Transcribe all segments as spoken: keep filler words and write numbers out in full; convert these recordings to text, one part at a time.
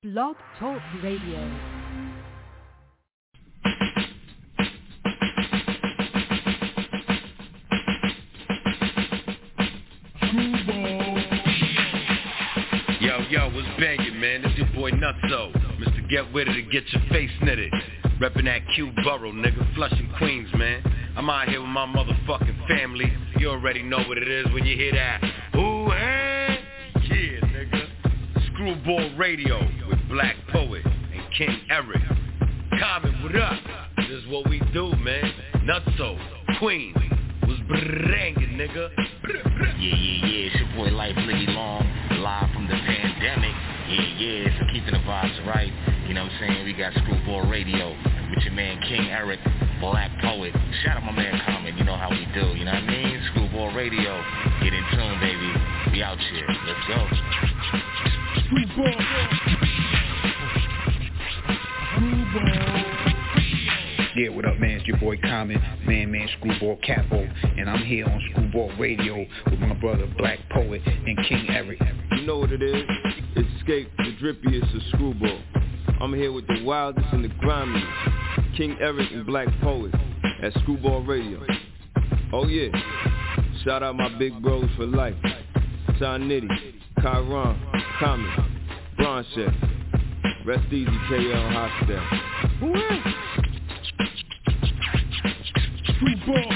Blog Talk Radio. Yo, yo, what's bangin', man? This your boy Nutso, Mister Get With It to get your face knitted. Reppin' that Q Borough, nigga, Flushing, Queens, man. I'm out here with my motherfucking family. You already know what it is when you hear that. Ooh, hey, yeah, nigga. Screwball Radio with Black Poet and King Eric. Comment, what up? This is what we do, man. Nutso, Queens, was brangin', nigga. Yeah, yeah, yeah, it's your boy Life Liggy Long, live from the pandemic. Yeah, yeah, so keeping the vibes right. You know what I'm saying? We got Screwball Radio with your man King Eric, Black Poet. Shout out my man Common, you know how we do, you know what I mean? Screwball Radio, get in tune, baby. We out here, let's go. Screwball. Screwball. Yeah, what up, man? It's your boy Common, man, man, Screwball Capo, and I'm here on Screwball Radio with my brother Black Poet and King Eric. You know what it is? It's Escape, the drippiest of Screwball. I'm here with the wildest and the grimiest, King Eric and Black Poet at Screwball Radio. Oh yeah, shout out my big bros for life, Ty Nitty, Kyron, Common, Bronche, Rest Easy K L Hostel. Woo-wee. Screwball.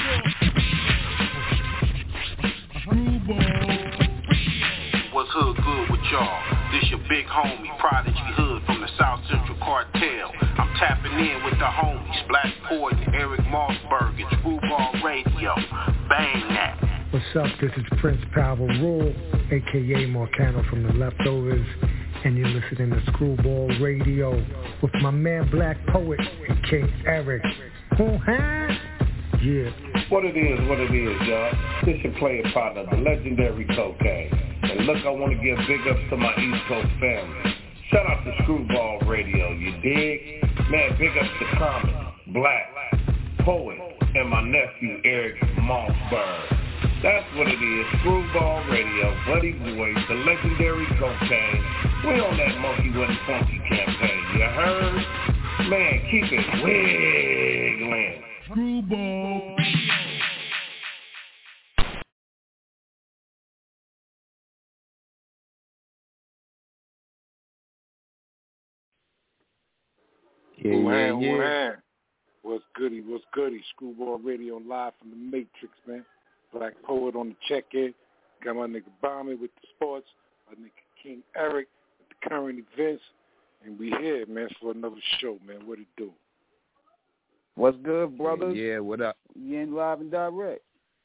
Screwball. What's hood good with y'all? This your big homie, Prodigy Hood from the South Central Cartel. I'm tapping in with the homies, Black Poet and Eric Mossberg at Screwball Radio. Bang that. What's up? This is Prince Power Rule, a k a. Marcano from The Leftovers, and you're listening to Screwball Radio with my man Black Poet and King Eric. Uh-huh. Yeah. What it is, what it is, y'all. This your player partner, the legendary Cocaine. And look, I want to give big ups to my East Coast family. Shout out to Screwball Radio, you dig? Man, big ups to Common, Black, Poet, and my nephew Eric Mossberg. That's what it is, Screwball Radio, Buddy Boy, the legendary Cocaine. We on that Monkey With Funky campaign, you heard? Man, keep it wiggling. Screwball. Yeah, yeah, yeah. Man. What's goody, what's goody? Screwball Radio live from the Matrix, man. Black Poet on the check-in. Got my nigga Bomber with the sports. My nigga King Eric with the current events. And we here, man, for another show, man. What it do? What's good, brothers? Yeah, what up? You ain't live and direct.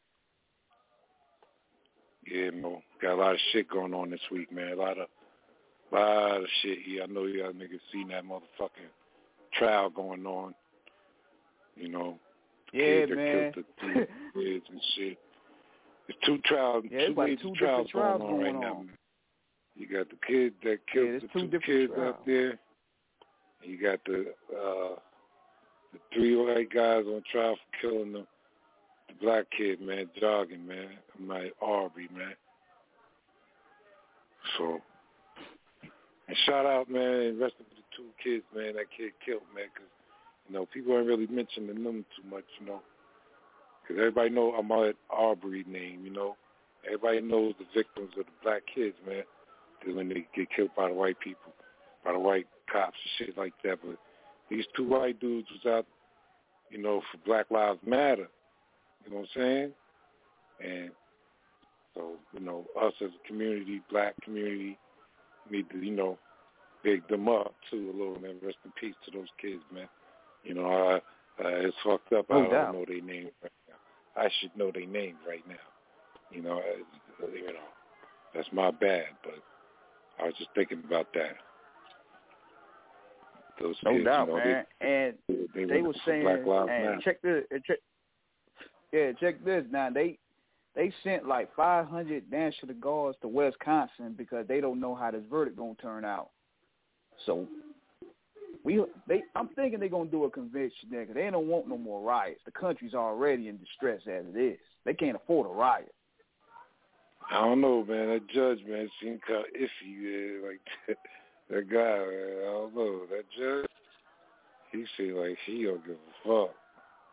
Yeah, man. Got a lot of shit going on this week, man. A lot of, lot of shit here. I know y'all niggas seen that motherfucking trial going on. You know, the yeah, kid that man. killed the two kids and shit. There's two trials, yeah, two like major two trials, trials going on going right on. now. Man. You got the kid that killed yeah, the two, two kids trials. out there. And you got the uh, the three white guys on trial for killing the, the black kid, man, jogging, man, my Aubrey, man. So, and shout out, man, and rest of the two kids, man, that kid killed, man, because, you know, people ain't really mentioning them too much, you know, because everybody know Ahmaud Arbery name, you know. Everybody knows the victims of the black kids, man, when they get killed by the white people, by the white cops and shit like that. But these two white dudes was out, you know, for Black Lives Matter, you know what I'm saying? And so, you know, us as a community, black community, need to, you know, big them up, too, a little, man. Rest in peace to those kids, man. You know, I, uh, it's fucked up. No I don't doubt. know their names right now. I should know their names right now. You know, uh, you know, that's my bad, but I was just thinking about that. Those No kids, doubt, you know, man. they, and they, they were saying, Black Lives and Matter. check this, check, yeah, check this. Now they they sent like five hundred National Guards to Wisconsin because they don't know how this verdict gonna turn out. So we, they, I'm thinking they're gonna do a convention there because they don't want no more riots. The country's already in distress as it is. They can't afford a riot. I don't know, man. That judge, man, seemed kind of iffy. Yeah. Like, That guy, man, I don't know. That judge, he seemed like he don't give a fuck.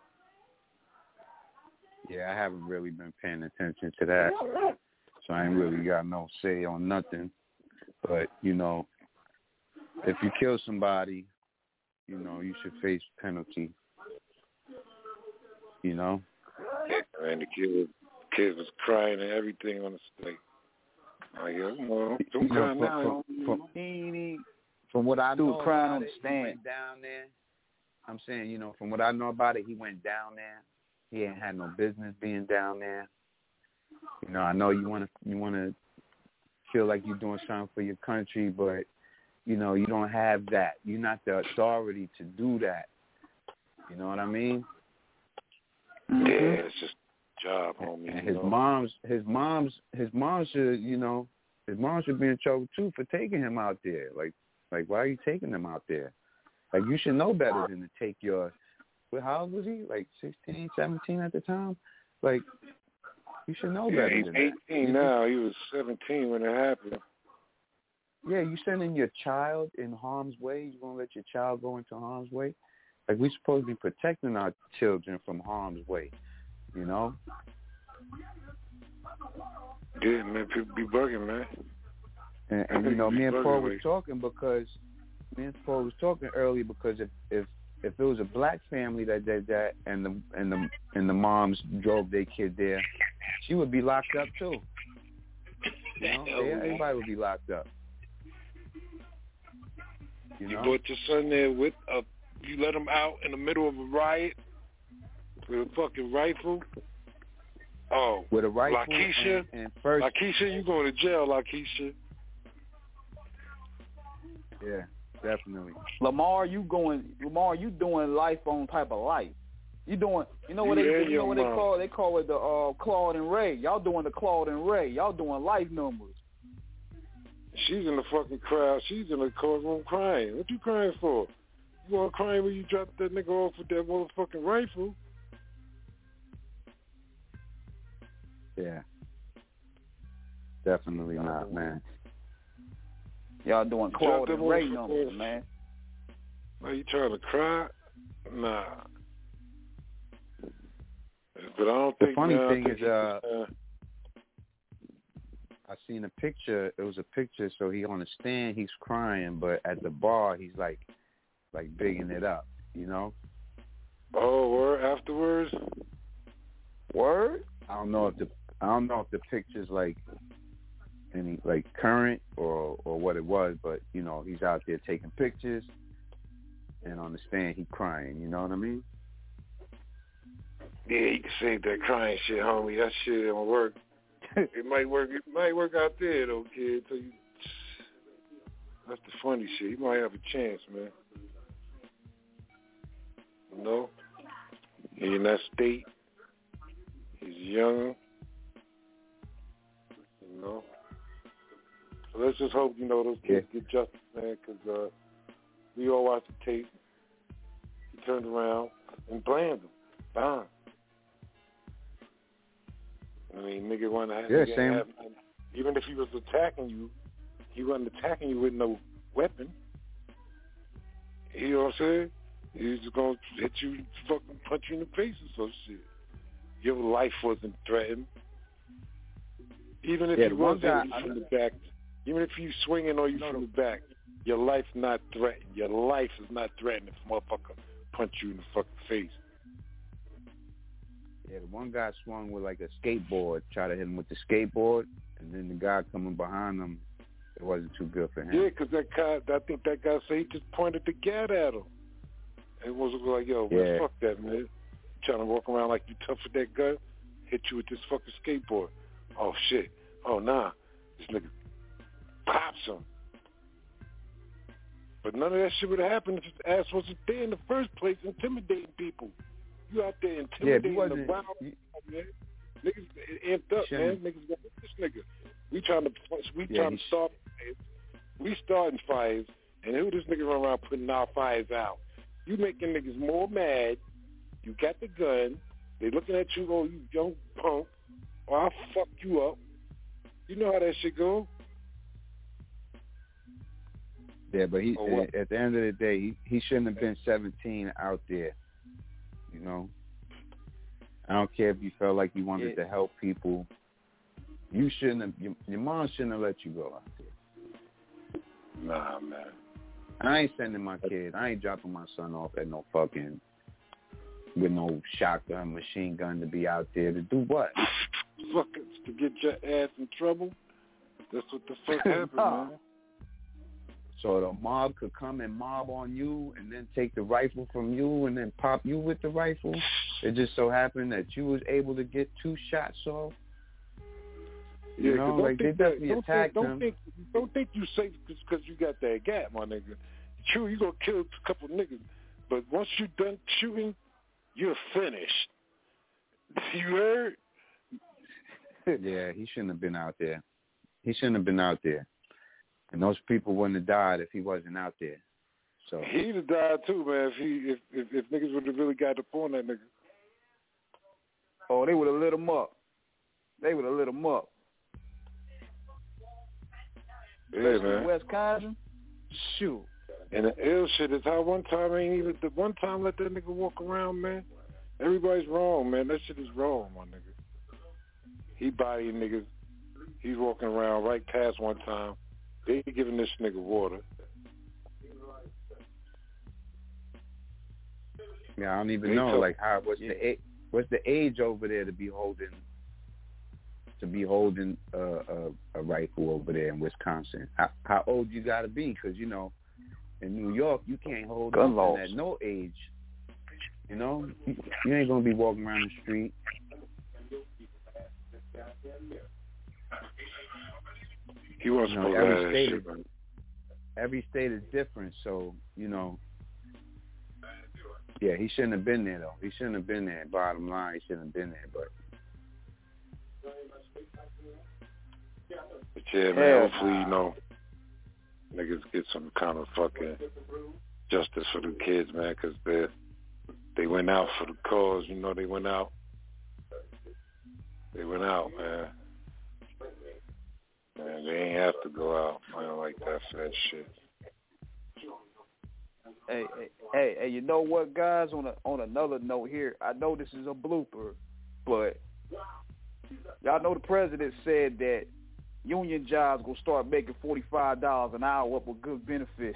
Yeah, I haven't really been paying attention to that, so I ain't really got no say on nothing. But, you know, if you kill somebody, you know, you should face penalty. You know? Yeah, man, the kid was, kid was crying and everything on the stage. Like, well, don't you cry know, now. From, from, from, from what I know about it, he went down there. I'm saying, you know, from what I know about it, he went down there. He ain't had no business being down there. You know, I know you want to you want to feel like you're doing something for your country, but, you know, you don't have that. You're not the authority to do that. You know what I mean? Yeah, it's just a job, homie. And you his know? mom's, his mom's, his mom should, you know, his mom should be in trouble too for taking him out there. Like, like, why are you taking him out there? Like, you should know better than to take your. How old was he? Like sixteen, seventeen at the time? Like, you should know better yeah, he's than eighteen that. now. He was seventeen when it happened. Yeah, you sending your child in harm's way? You going to let your child go into harm's way? Like, we're supposed to be protecting our children from harm's way, you know? Yeah, man, people be bugging, man. And, and you know, me and Paul was talking because, me and Paul was talking earlier because if, if If it was a black family that did that, and the and the and the moms drove their kid there, she would be locked up too. You know, yeah, everybody would be locked up. You, you know? brought your son there with a, you let him out in the middle of a riot with a fucking rifle. Oh, with a rifle. Lakeisha, and, and first, Lakeisha, you going to jail, Lakeisha? Yeah. Definitely. Lamar, you going? Lamar, you doing life on type of life. You doing? You know what yeah, they? You know what mom. they call? They call it the uh, Claude and Ray. Y'all doing the Claude and Ray. Y'all doing life numbers. She's in the fucking crowd. She's in the courtroom crying. What you crying for? You want to cry when you dropped that nigga off with that motherfucking rifle? Yeah. Definitely not, man. Y'all doing Claude and Ray numbers, man. Are you trying to cry? Nah. But I don't the think... funny nah, thing think is, uh, uh, I seen a picture. It was a picture, so he on the stand, he's crying, but at the bar, he's like, like bigging it up, you know? Oh, word afterwards? Word? I don't know if the I don't know if the picture's like any like current or or what it was, but you know, he's out there taking pictures, and on the stand he crying. You know what I mean? Yeah, you can save that crying shit, homie. That shit don't work. It might work. It might work out there though, kid. So you, that's the funny shit. You might have a chance, man. You know, he's in that state. He's young. You know. So let's just hope, you know, those kids yeah. get justice, man, because uh, we all watched the tape. He turned around and blamed them. Fine. I mean, nigga wanna have, yeah, nigga same. have, even if he was attacking you, he wasn't attacking you with no weapon. You know what I'm saying? He was just gonna hit you, fucking punch you in the face or some shit. Your life wasn't threatened. Even if yeah, you was guy, hitting you from the back, even if you swinging on you no, from the back, your life not threatened. Your life is not threatened if a motherfucker punch you in the fucking face. Yeah, the one guy swung with like a skateboard, tried to hit him with the skateboard, and then the guy coming behind him, it wasn't too good for him. Yeah, because that guy, I think that guy said he just pointed the gat at him. It was like, yo, man, yeah. fuck that, man. You trying to walk around like you tough with that gun, hit you with this fucking skateboard. Oh, shit. Oh, nah. This nigga pops him. But none of that shit would have happened if his ass wasn't there in the first place intimidating people. You out there intimidating yeah, the wild, you, man. Niggas amped up, man. Niggas got this nigga. We trying to, we yeah, trying to start fires. We starting fires, and who this nigga run around putting our fires out? You making niggas more mad. You got the gun. They looking at you, oh, you young punk. Or I'll fuck you up. You know how that shit go. Yeah, but he oh, at the end of the day, he, he shouldn't have been seventeen out there. You know, I don't care if you felt like you wanted yeah. to help people. You shouldn't have. Your, your mom shouldn't have let you go out there. Nah, man. I ain't sending my kids. I ain't dropping my son off at no fucking with no shotgun, machine gun to be out there to do what? Fucking to get your ass in trouble. That's what the fuck happened, no. man. So the mob could come and mob on you and then take the rifle from you and then pop you with the rifle. It just so happened that you was able to get two shots off. You yeah, know, don't like they think definitely that, don't attacked think, him. Don't think, don't think you safe because you got that gap, my nigga. True, you gonna kill a couple niggas, but once you done shooting, you're finished. You heard? Yeah, he shouldn't have been out there. He shouldn't have been out there. And those people wouldn't have died if he wasn't out there. So he'd have died too, man. If he, if if, if niggas would have really got up on that nigga. Oh, they would have lit him up. They would have lit him up. Yeah, man. Wisconsin, shoot. And the ill shit is how one time ain't even the one time let that nigga walk around, man. Everybody's wrong, man. That shit is wrong, my nigga. He bodying niggas. He's walking around right past one time. They giving this nigga water. Yeah, I don't even they know took, like how what's yeah. the what's the age over there to be holding to be holding a, a, a rifle over there in Wisconsin. How, how old you got to be? Because you know, in New York you can't hold gun nothing at no age. You know, you, you ain't gonna be walking around the street. He wasn't you know, supposed every to state shit, is, man. Every state is different, so you know. Yeah, he shouldn't have been there though. He shouldn't have been there. Bottom line, he shouldn't have been there. But, but yeah, man. Yeah. Hopefully, you know, niggas get some kind of fucking justice for the kids, man, because they they went out for the cause. You know, they went out. They went out, man. Man, they ain't have to go out, man, like that for that shit. Hey, hey, hey, hey, you know what, guys? On a, on another note here, I know this is a blooper, but y'all know the president said that union jobs gonna start making forty-five dollars an hour up with good benefits.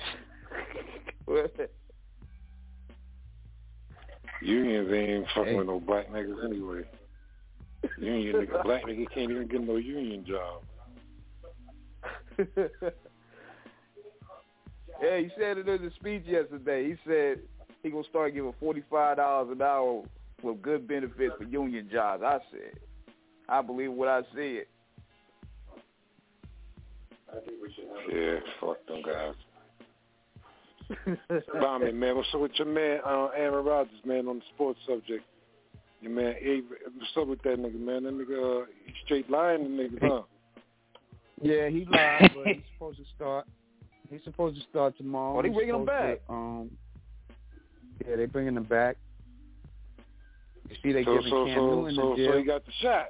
Unions ain't even fucking hey. with no black niggas anyway. Union nigga, black nigga can't even get no union job. Yeah, he said it in the speech yesterday. He said he gonna start giving forty-five dollars an hour with good benefits for union jobs. I said, I believe what I see it. Yeah, fuck them guys. Bommy, man, what's up with your man, uh, Aaron Rodgers, man, on the sports subject? Your man, hey, what's up with that nigga, man? That nigga, uh, he straight lying to niggas, huh? Yeah, he lied, but he's supposed to start. He's supposed to start tomorrow. Oh, they bringing him back? To, um, yeah, they bringing him back. You see, they so, giving so, Cam so, Newton so, the deal. So he got the shot.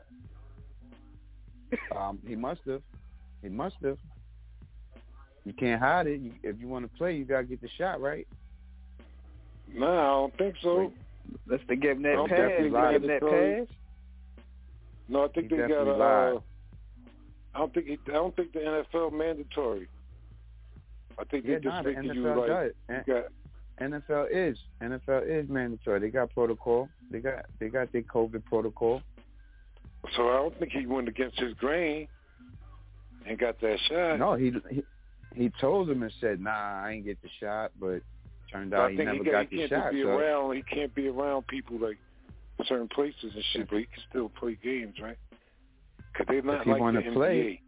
Um, he must have. He must have. You can't hide it. You, if you want to play, you gotta get the shot, right? No, I don't think so. Let's they give him that pass. They give him that pass. No, I think he they got a. Uh, I don't think. He, I don't think the N F L mandatory. I think yeah, they just nah, making the you N F L like. does. You got, N F L is N F L is mandatory. They got protocol. They got they got their COVID protocol. So I don't think he went against his grain and got that shot. No, he he, he told him and said, "Nah, I ain't get the shot," but turned out he never he got, got he the can't shot. Be so. around, he can't be around people like certain places and shit, but he can still play games, right? Because they're not if he like wanna the play, N B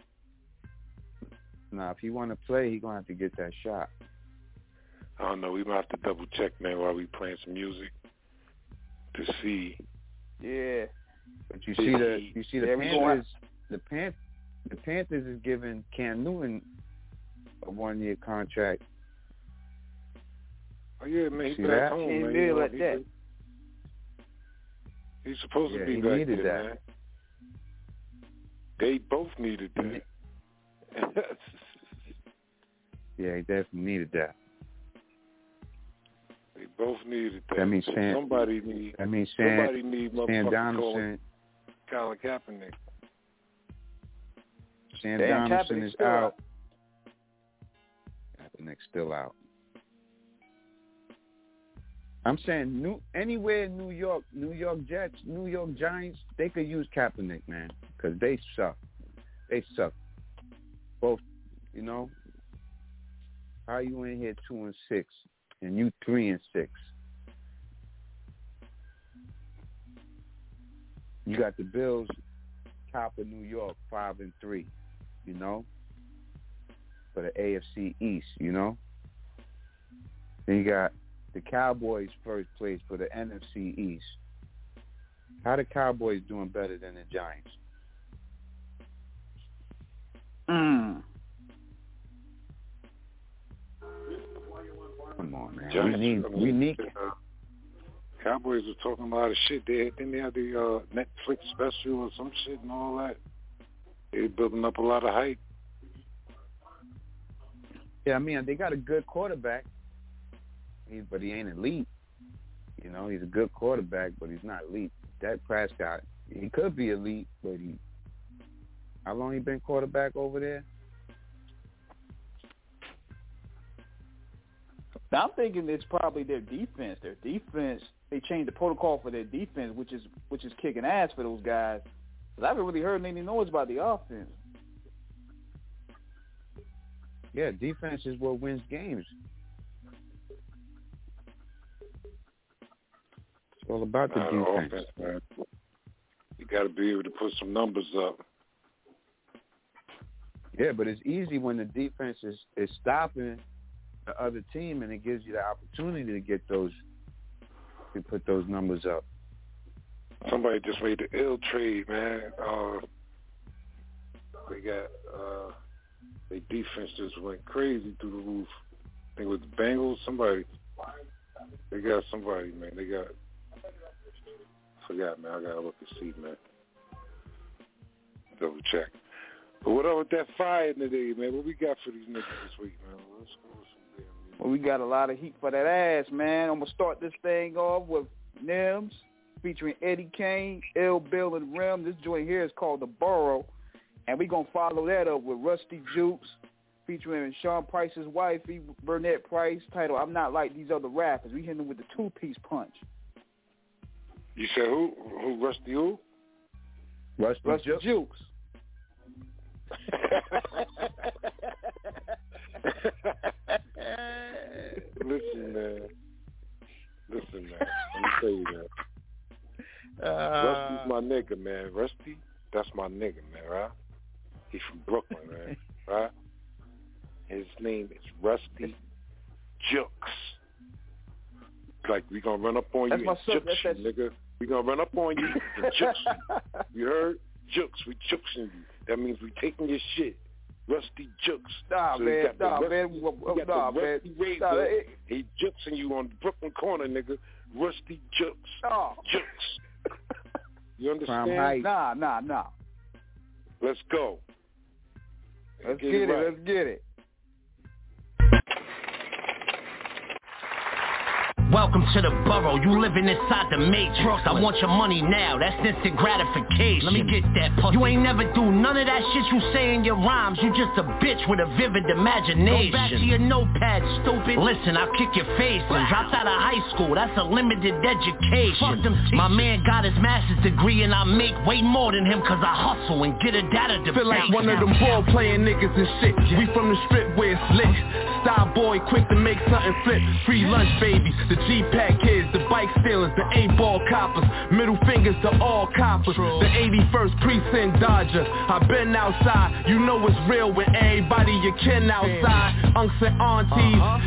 A. Nah, if he want to play, he gonna have to get that shot. I don't know. We might have to double check, man, while we playing some music to see. Yeah. But you see the you see the yeah, Panthers. The Pan the Panthers is giving Cam Newton a one year contract. Oh yeah, man, he's see back that? home, he man. You know, like he, that. He's supposed yeah, to be he back needed there, that. man. They both needed that. Yeah, he definitely needed that. They both needed that. That means so Sam, somebody need. That means Sam, somebody need Sam motherfucking Donaldson. Colin Kaepernick. Sam Damn, Donaldson Kaepernick's is still out. out. Kaepernick's still out. I'm saying new anywhere in New York, New York Jets, New York Giants, they could use Kaepernick, man, because they suck. They suck. Both, you know. How you in here two and six, and you three and six? You got the Bills, top of New York, five and three. You know, for the A F C East. You know. Then you got the Cowboys first place for the N F C East. How the Cowboys doing better than the Giants? Mm. Come on, man. Giants, we need I mean, we need uh, Cowboys were talking a lot of shit. They had, didn't they have the uh, Netflix special or some shit and all that? They building up a lot of hype. Yeah, I mean they got a good quarterback. He, but he ain't elite. You know, he's a good quarterback, but he's not elite. Dak Prescott, he could be elite, but he. How long he been quarterback over there? Now I'm thinking it's probably their defense. Their defense, they changed the protocol for their defense, which is which is kicking ass for those guys. Because I haven't really heard any noise about the offense. Yeah, defense is what wins games. It's all about the Nah, defense. offense, man. You got to be able to put some numbers up. Yeah, but it's easy when the defense is, is stopping the other team, and it gives you the opportunity to get those, to put those numbers up. Somebody just made the ill trade, man. Uh, they got uh, their defense just went crazy through the roof. I think it was the Bengals. Somebody, they got somebody, man. They got. Forgot, man. I gotta look and see, man. Double check. But what up with that fire today, man? What we got for these niggas this week, man? Let's go with some damn music. Well, we got a lot of heat for that ass, man. I'm gonna start this thing off with Nims featuring Eddie Kane, Ill Bill, and Rim. This joint here is called The Borough, and we gonna follow that up with Rusty Jukes featuring Sean Price's wife, Burnett Price. Title: I'm Not Like These Other Rappers. We hit them with the two-piece punch. You said who? Who? Rusty who? Rusty, Rusty Jukes. Jukes. Listen, man. Listen, man. Let me tell you that. Uh, Rusty's my nigga, man. Rusty, that's my nigga, man, right? He's from Brooklyn, man, right? His name is Rusty Jukes. Like, we gonna run up on that's you my and son, jukes that's, you, that's... nigga. We gonna run up on you and jukes you. You heard? Jukes. We juksing you. That means we taking your shit. Rusty Jukes. Nah, so man. Nah, Rusty, man. You got Nah, the man. Rusty Razor. Nah, it... He juksing you on the Brooklyn corner, nigga. Rusty Jukes. Nah. Jukes. You understand? Nah, nah, nah. Let's go. Let's get, get it. it. Right. Let's get it. Welcome to the borough, you living inside the matrix. I want your money now, that's instant gratification. Let me get that pussy. You ain't never do none of that shit you say in your rhymes. You just a bitch with a vivid imagination. Go back to your notepad, stupid. Listen, I'll kick your face and dropped out of high school. That's a limited education. Fuck them teachers. My man got his master's degree and I make way more than him cause I hustle and get a data debate. Feel like one of them ball playing niggas and shit. We from the strip where it's lit. Style boy, quick to make something flip. Free lunch babies. The G-Pack kids, the bike stealers, the eight-ball coppers, middle fingers to all coppers, the eighty-first precinct Dodger. I been outside, you know it's real with everybody you kin outside. Unks and aunties,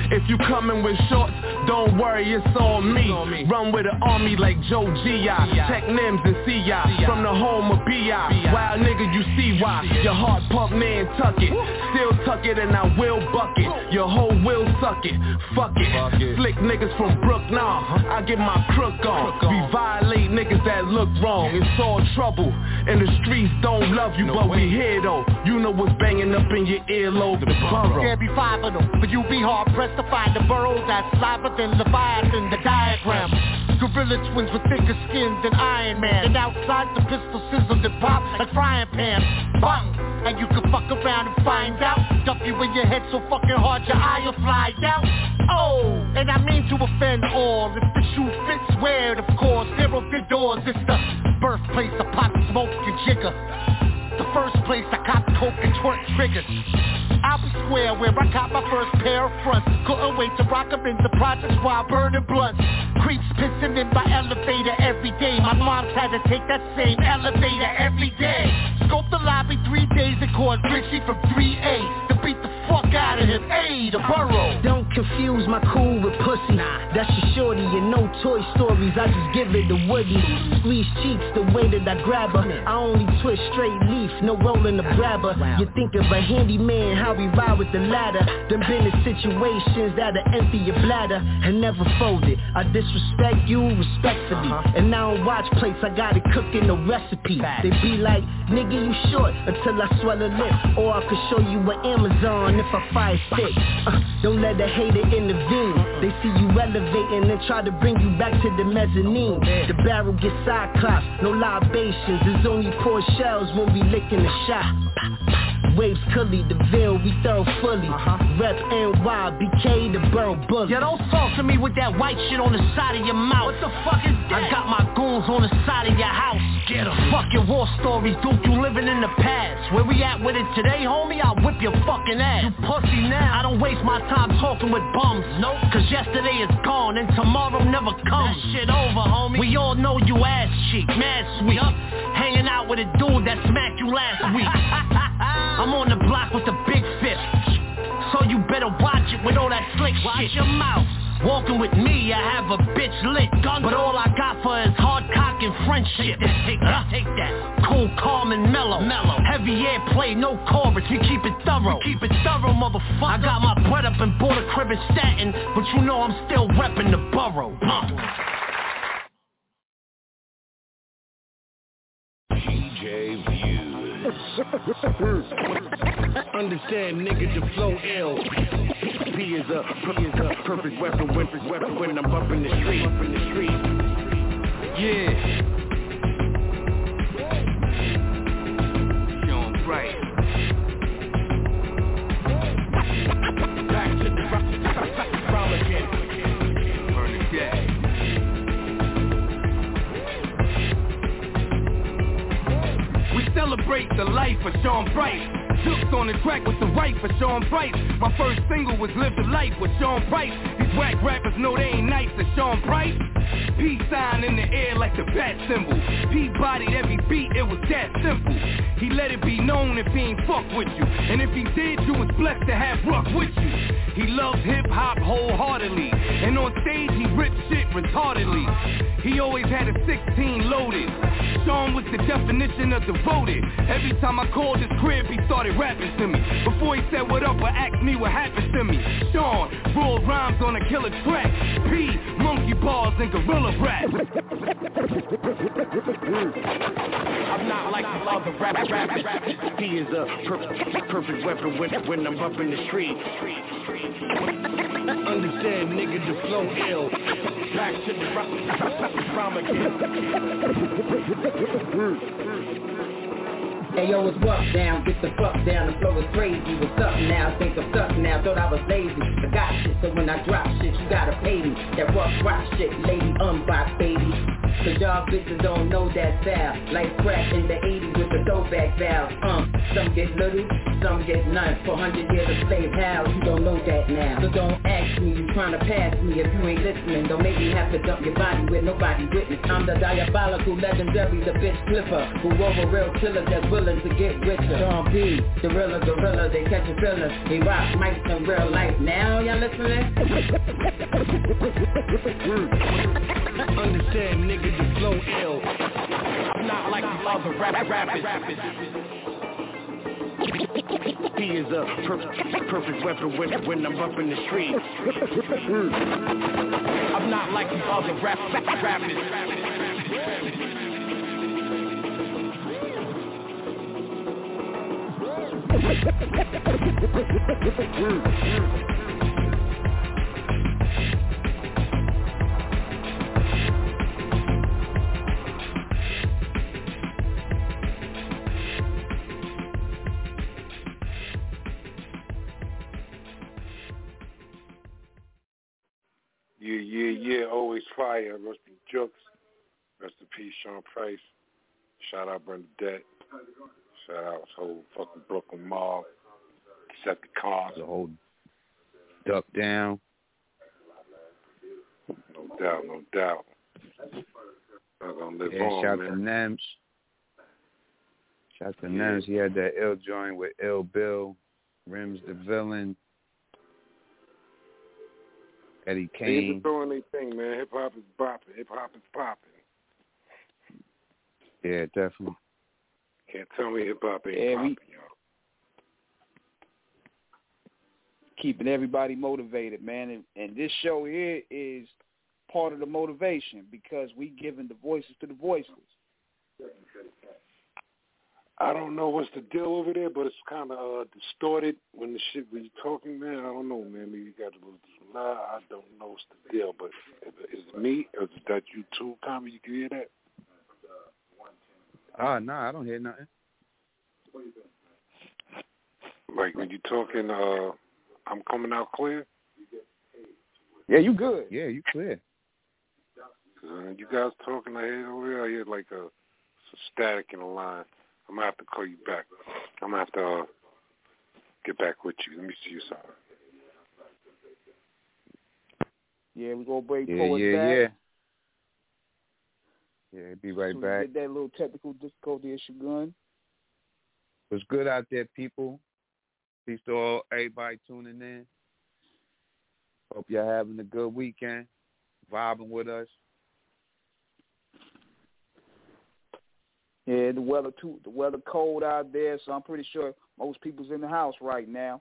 If you coming with shorts, don't worry, it's all me. Run with an army like Joe G I. Check Nims and C I. From the home of B I. Wild nigga, you see why. Your heart pump Nantucket. Still tuck it and I will buck it. Your whole will suck it. Fuck it. Slick niggas from Brook, nah. I get my crook on. We violate niggas that look wrong. It's all trouble. And the streets don't love you, but we here though. You know what's banging up in your earlobe. The borough. There be five of them, but you be hard pressed to find a burrow that's liver than Leviathan, the diagram. Gorilla twins with thicker skin than Iron Man. And outside the pistol sizzle and pop like frying pan. Bang! And you can fuck around and find out. Dump you in your head so fucking hard your eye will fly out. Oh, and I mean to offend all. If the shoe fits, wear it, of course. Zero good doors, it's the birthplace of pop, smoke, and jigger. The first place I cop coke and twerk triggers. I'll be square where I caught my first pair of fronts. Couldn't wait to rock them in the projects while burning blunts. Creeps pissing in my elevator every day. My mom's had to take that same elevator every day. Scope the lobby three days and called Richie from three A to beat the fuck out of him. A, the borough. Don't confuse my cool with pussy. Nah. That's your shorty and no Toy Stories. I just give it a woody. Squeeze cheeks the way that I grab her. I only twist straight leaf, no rolling the grabber. You think of a handyman, how we ride with the ladder. Done been in situations that'll empty your bladder and never fold it. I disrespect you respectfully, uh-huh. And I don't watch plates, I got it cooking the recipe. They be like, nigga you short until I swell a lip. Or I could show you an Amazon if I fire stick. uh, Don't let a hater intervene. They see you elevating and try to bring you back to the mezzanine. The barrel gets cyclops, no libations. There's only poor shells when we licking the shot. Waves Cully, the Ville, we thorough fully. Uh-huh. Rep N Y, B K, the Borough Bully. Yeah, don't talk to me with that white shit on the side of your mouth. What the fuck is that? I got my goons on the side of your house. Get em. Fuck your war stories, Duke, you living in the past. Where we at with it today, homie? I'll whip your fucking ass. You pussy now. I don't waste my time talking with bums. Nope. Cause yesterday is gone and tomorrow never comes. That shit over, homie. We all know you ass cheek, mad sweet. Yep. Hanging out with a dude that smacked you last week. I'm on the block with the big fist, so you better watch it with all that slick watch shit. Your mouth. Walking with me, I have a bitch lit, gun, but all I got for is hard cock and friendship. Take that, take that. Cool, calm, and mellow. Mellow. Heavy airplay, no chorus. We keep it thorough. We keep it thorough, motherfucker. I got my bread up and bought a crib in Staten, but you know I'm still repping the borough. Uh. D J View. Understand, nigga, the flow ill. P is a, P is a perfect weapon when, weapon when I'm up in the street, up in the street. Yeah. Sean Bright. Back to the rock, to the rock again. Burn the dead. We celebrate the life of Sean Bright. Silks on the track with the right for Sean Price. My first single was Live the Life with Sean Price. These whack rappers know they ain't nice to Sean Price. Peace sign in the air like the bat symbol. P-bodied every beat, it was that simple. He let it be known if he ain't fuck with you. And if he did, you was blessed to have Ruck with you. He loves hip-hop wholeheartedly. And on stage, he ripped shit retardedly. He always had a sixteen loaded. Sean was the definition of devoted. Every time I called his crib, he started rapping to me. Before he said what up or asked me what happened to me. Sean, raw rhymes on a killer track. P, monkey bars and gorilla rap. I'm not like the other rap rappers. He is a perfect, perfect weapon when, when I'm up in the street. Understand, nigga, the flow ill. Back to the rock, rock again. Hey yo, it's rough down, get the fuck down, the flow is crazy. What's up now? Think I'm stuck now, thought I was lazy. I got shit, so when I drop shit, you gotta pay me. That rough rock shit, lady, unbox baby. Cause y'all bitches don't know that style. Like crack in the eighties with the throwback valve. Um, some get little, some get none. For hundred years of slave hell, you don't know that now. So don't ask me, you trying to pass me if you ain't listening. Don't make me have to dump your body with nobody witness. I'm the diabolical, legendary, the bitch flipper, who over real killer that's willing to get richer. Sean P, the realer gorilla, they catch a feeling. He rock mics in real life. Now y'all listening? Understand, nigga, the flow ill. I'm not like the other rap rappers. He is a perfect, perfect weapon when, when I'm up in the street. I'm not like the other rap rappers. Yeah, yeah, yeah, always fire. Rest in Jokes. Rest in peace, Sean Price. Shout out Bernadette. Shout out this whole fucking Brooklyn mob. Decepticons. The whole duck down. No doubt, no doubt. I'm gonna live yeah, on, shout man. to Nems. Shout to yeah. Nems. He had that ill joint with Ill Bill, Rims the Villain, Eddie Kane. They're doing their thing, man. Hip hop is bopping. Hip hop is popping. Yeah, definitely. Can't tell me hip hop ain't yeah, popping, we y'all. Keeping everybody motivated, man. And, and this show here is part of the motivation because we giving the voices to the voiceless. I don't know what's the deal over there, but it's kind of uh, distorted when the shit when you're talking, man. I don't know, man. Maybe you got a little lie. I don't know what's the deal, but is it me or is that you too, Tommy? You can hear that? Ah, uh, no, nah, I don't hear nothing. Like when you talking, uh, I'm coming out clear? Yeah, you good. Yeah, you clear. Uh, you guys talking, I hear over here, I hear like a some static in the line. I'm going to have to call you back. I'm going to have to uh, get back with you. Let me see you something. Yeah, we're going to break yeah, Poet yeah, back. Yeah, yeah. Be right so back. Get that little technical difficulty issue going. What's good out there, people? Peace to all, everybody tuning in. Hope y'all having a good weekend, vibing with us. Yeah, the weather too. The weather cold out there, so I'm pretty sure most people's in the house right now.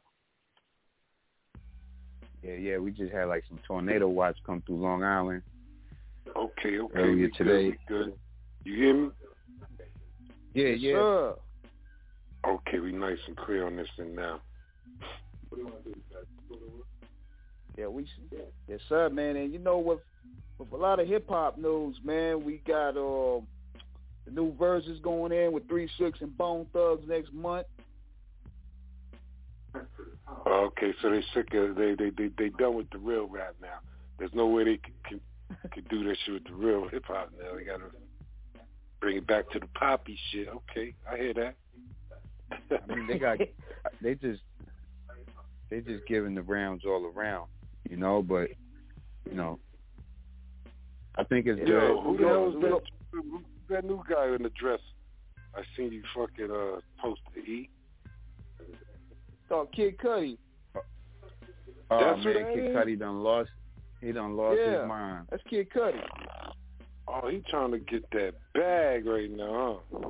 Yeah, yeah. We just had like some tornado watch come through Long Island. Okay, okay. Earlier we today. Good, we good. You hear me? Yeah, yes, yeah. Sir. Okay, we nice and clear on this thing now. Yeah, we. Yes, sir, man. And you know what? With a lot of hip hop news, man, we got uh, the new verses going in with three six and Bone Thugs next month. Okay, so they sick of they they they they done with the real rap now. There's no way they can can, can do that shit with the real hip hop now. They gotta bring it back to the poppy shit. Okay, I hear that. I mean, they got they just they just giving the rounds all around, you know. But you know, I think it's Yo, good. Who the hell is that? Who's that new guy in the dress? I seen you fucking uh post to eat. Oh, Kid Cudi. Oh That's man, Kid is? Cudi done lost. He done lost yeah, his mind. That's Kid Cudi. Oh, he trying to get that bag right now, huh?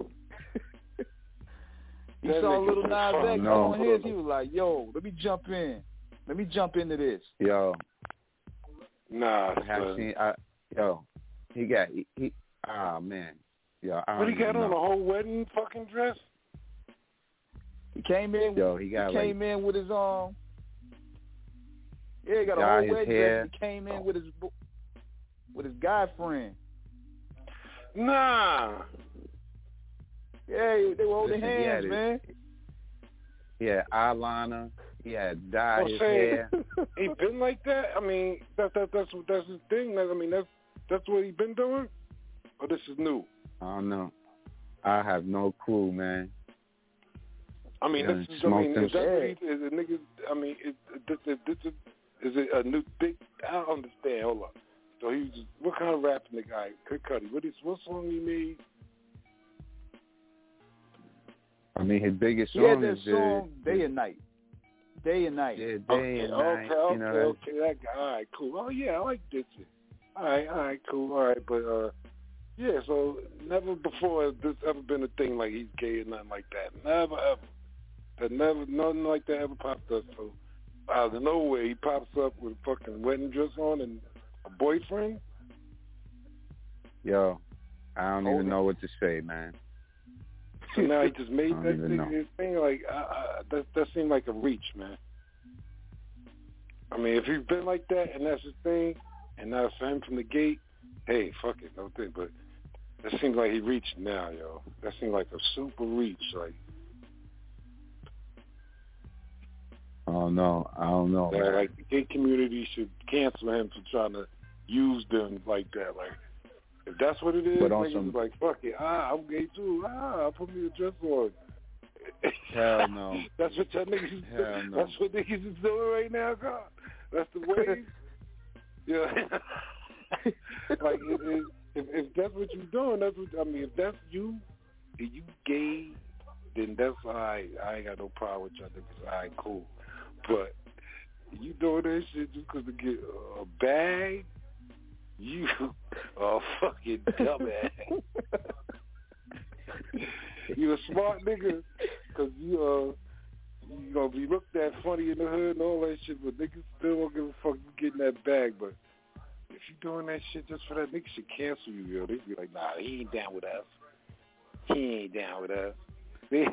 He that saw Little Nas X no. on his. He was like, "Yo, let me jump in. Let me jump into this." Yo, nah, I have seen. I, yo, he got he. he ah man, yo. I What he got know. on, a whole wedding fucking dress? He came in. Yo, he got he came like, in with his um. Yeah, he got a Dye whole his wedding hair. dress. He came in with his with his guy friend. Nah. Yeah, they were holding Listen, he hands, had man. His, he had eyeliner. He had dyed I'm his saying, hair. he been like that? I mean, that that that's that's his thing. I mean, that's that's what he been doing. Or this is new? I don't know. I have no clue, man. I mean, yeah, this is, I mean, them. is that what he, is a nigga? I mean, is this, this, this, is it a new big? I don't understand. Hold on. So he was just, what kind of rap nigga? All right, Kid Cudi. What is what song he made? I mean, his biggest He song had that is song the, Day and Night. Day and Night. Yeah, Day okay, and okay, Night. okay, You know, okay, that guy. All right, cool. Oh yeah, I like this shit. All right, all right, cool. All right, but uh, yeah. So never before has this ever been a thing like he's gay or nothing like that. Never ever. That never, nothing like that ever popped up. So out of nowhere, he pops up with a fucking wedding dress on and a boyfriend. Yo, I don't Hold even it. know what to say, man. So now he just made I don't that even thing know. his thing. Like uh, uh, that, that seemed like a reach, man. I mean, if he's been like that and that's his thing, and now it's for him from the gate, hey, fuck it, no thing. But that seems like he reached now, yo. That seemed like a super reach, like. I don't know. I don't know. That, man. like the gay community should cancel him for trying to use them like that. Like if that's what it is, But on niggas some- is like fuck it. Ah, I'm gay too. Ah, I'll put me a dress on. Hell no. That's what y'all niggas is Hell no. That's what niggas is doing right now, God. That's the way. Yeah. Like if, if, if if that's what you're doing, that's what I mean. If that's you, and you gay, then that's all right. I ain't got no problem with y'all niggas. All right, cool. But you doing that shit just because to get a bag, you a fucking dumbass. You a smart nigga because you uh you gonna be looked at funny in the hood and all that shit, but niggas still don't give a fuck you getting that bag. But if you doing that shit just for that, niggas should cancel you, yo. They be like, nah, he ain't down with us. He ain't down with us. They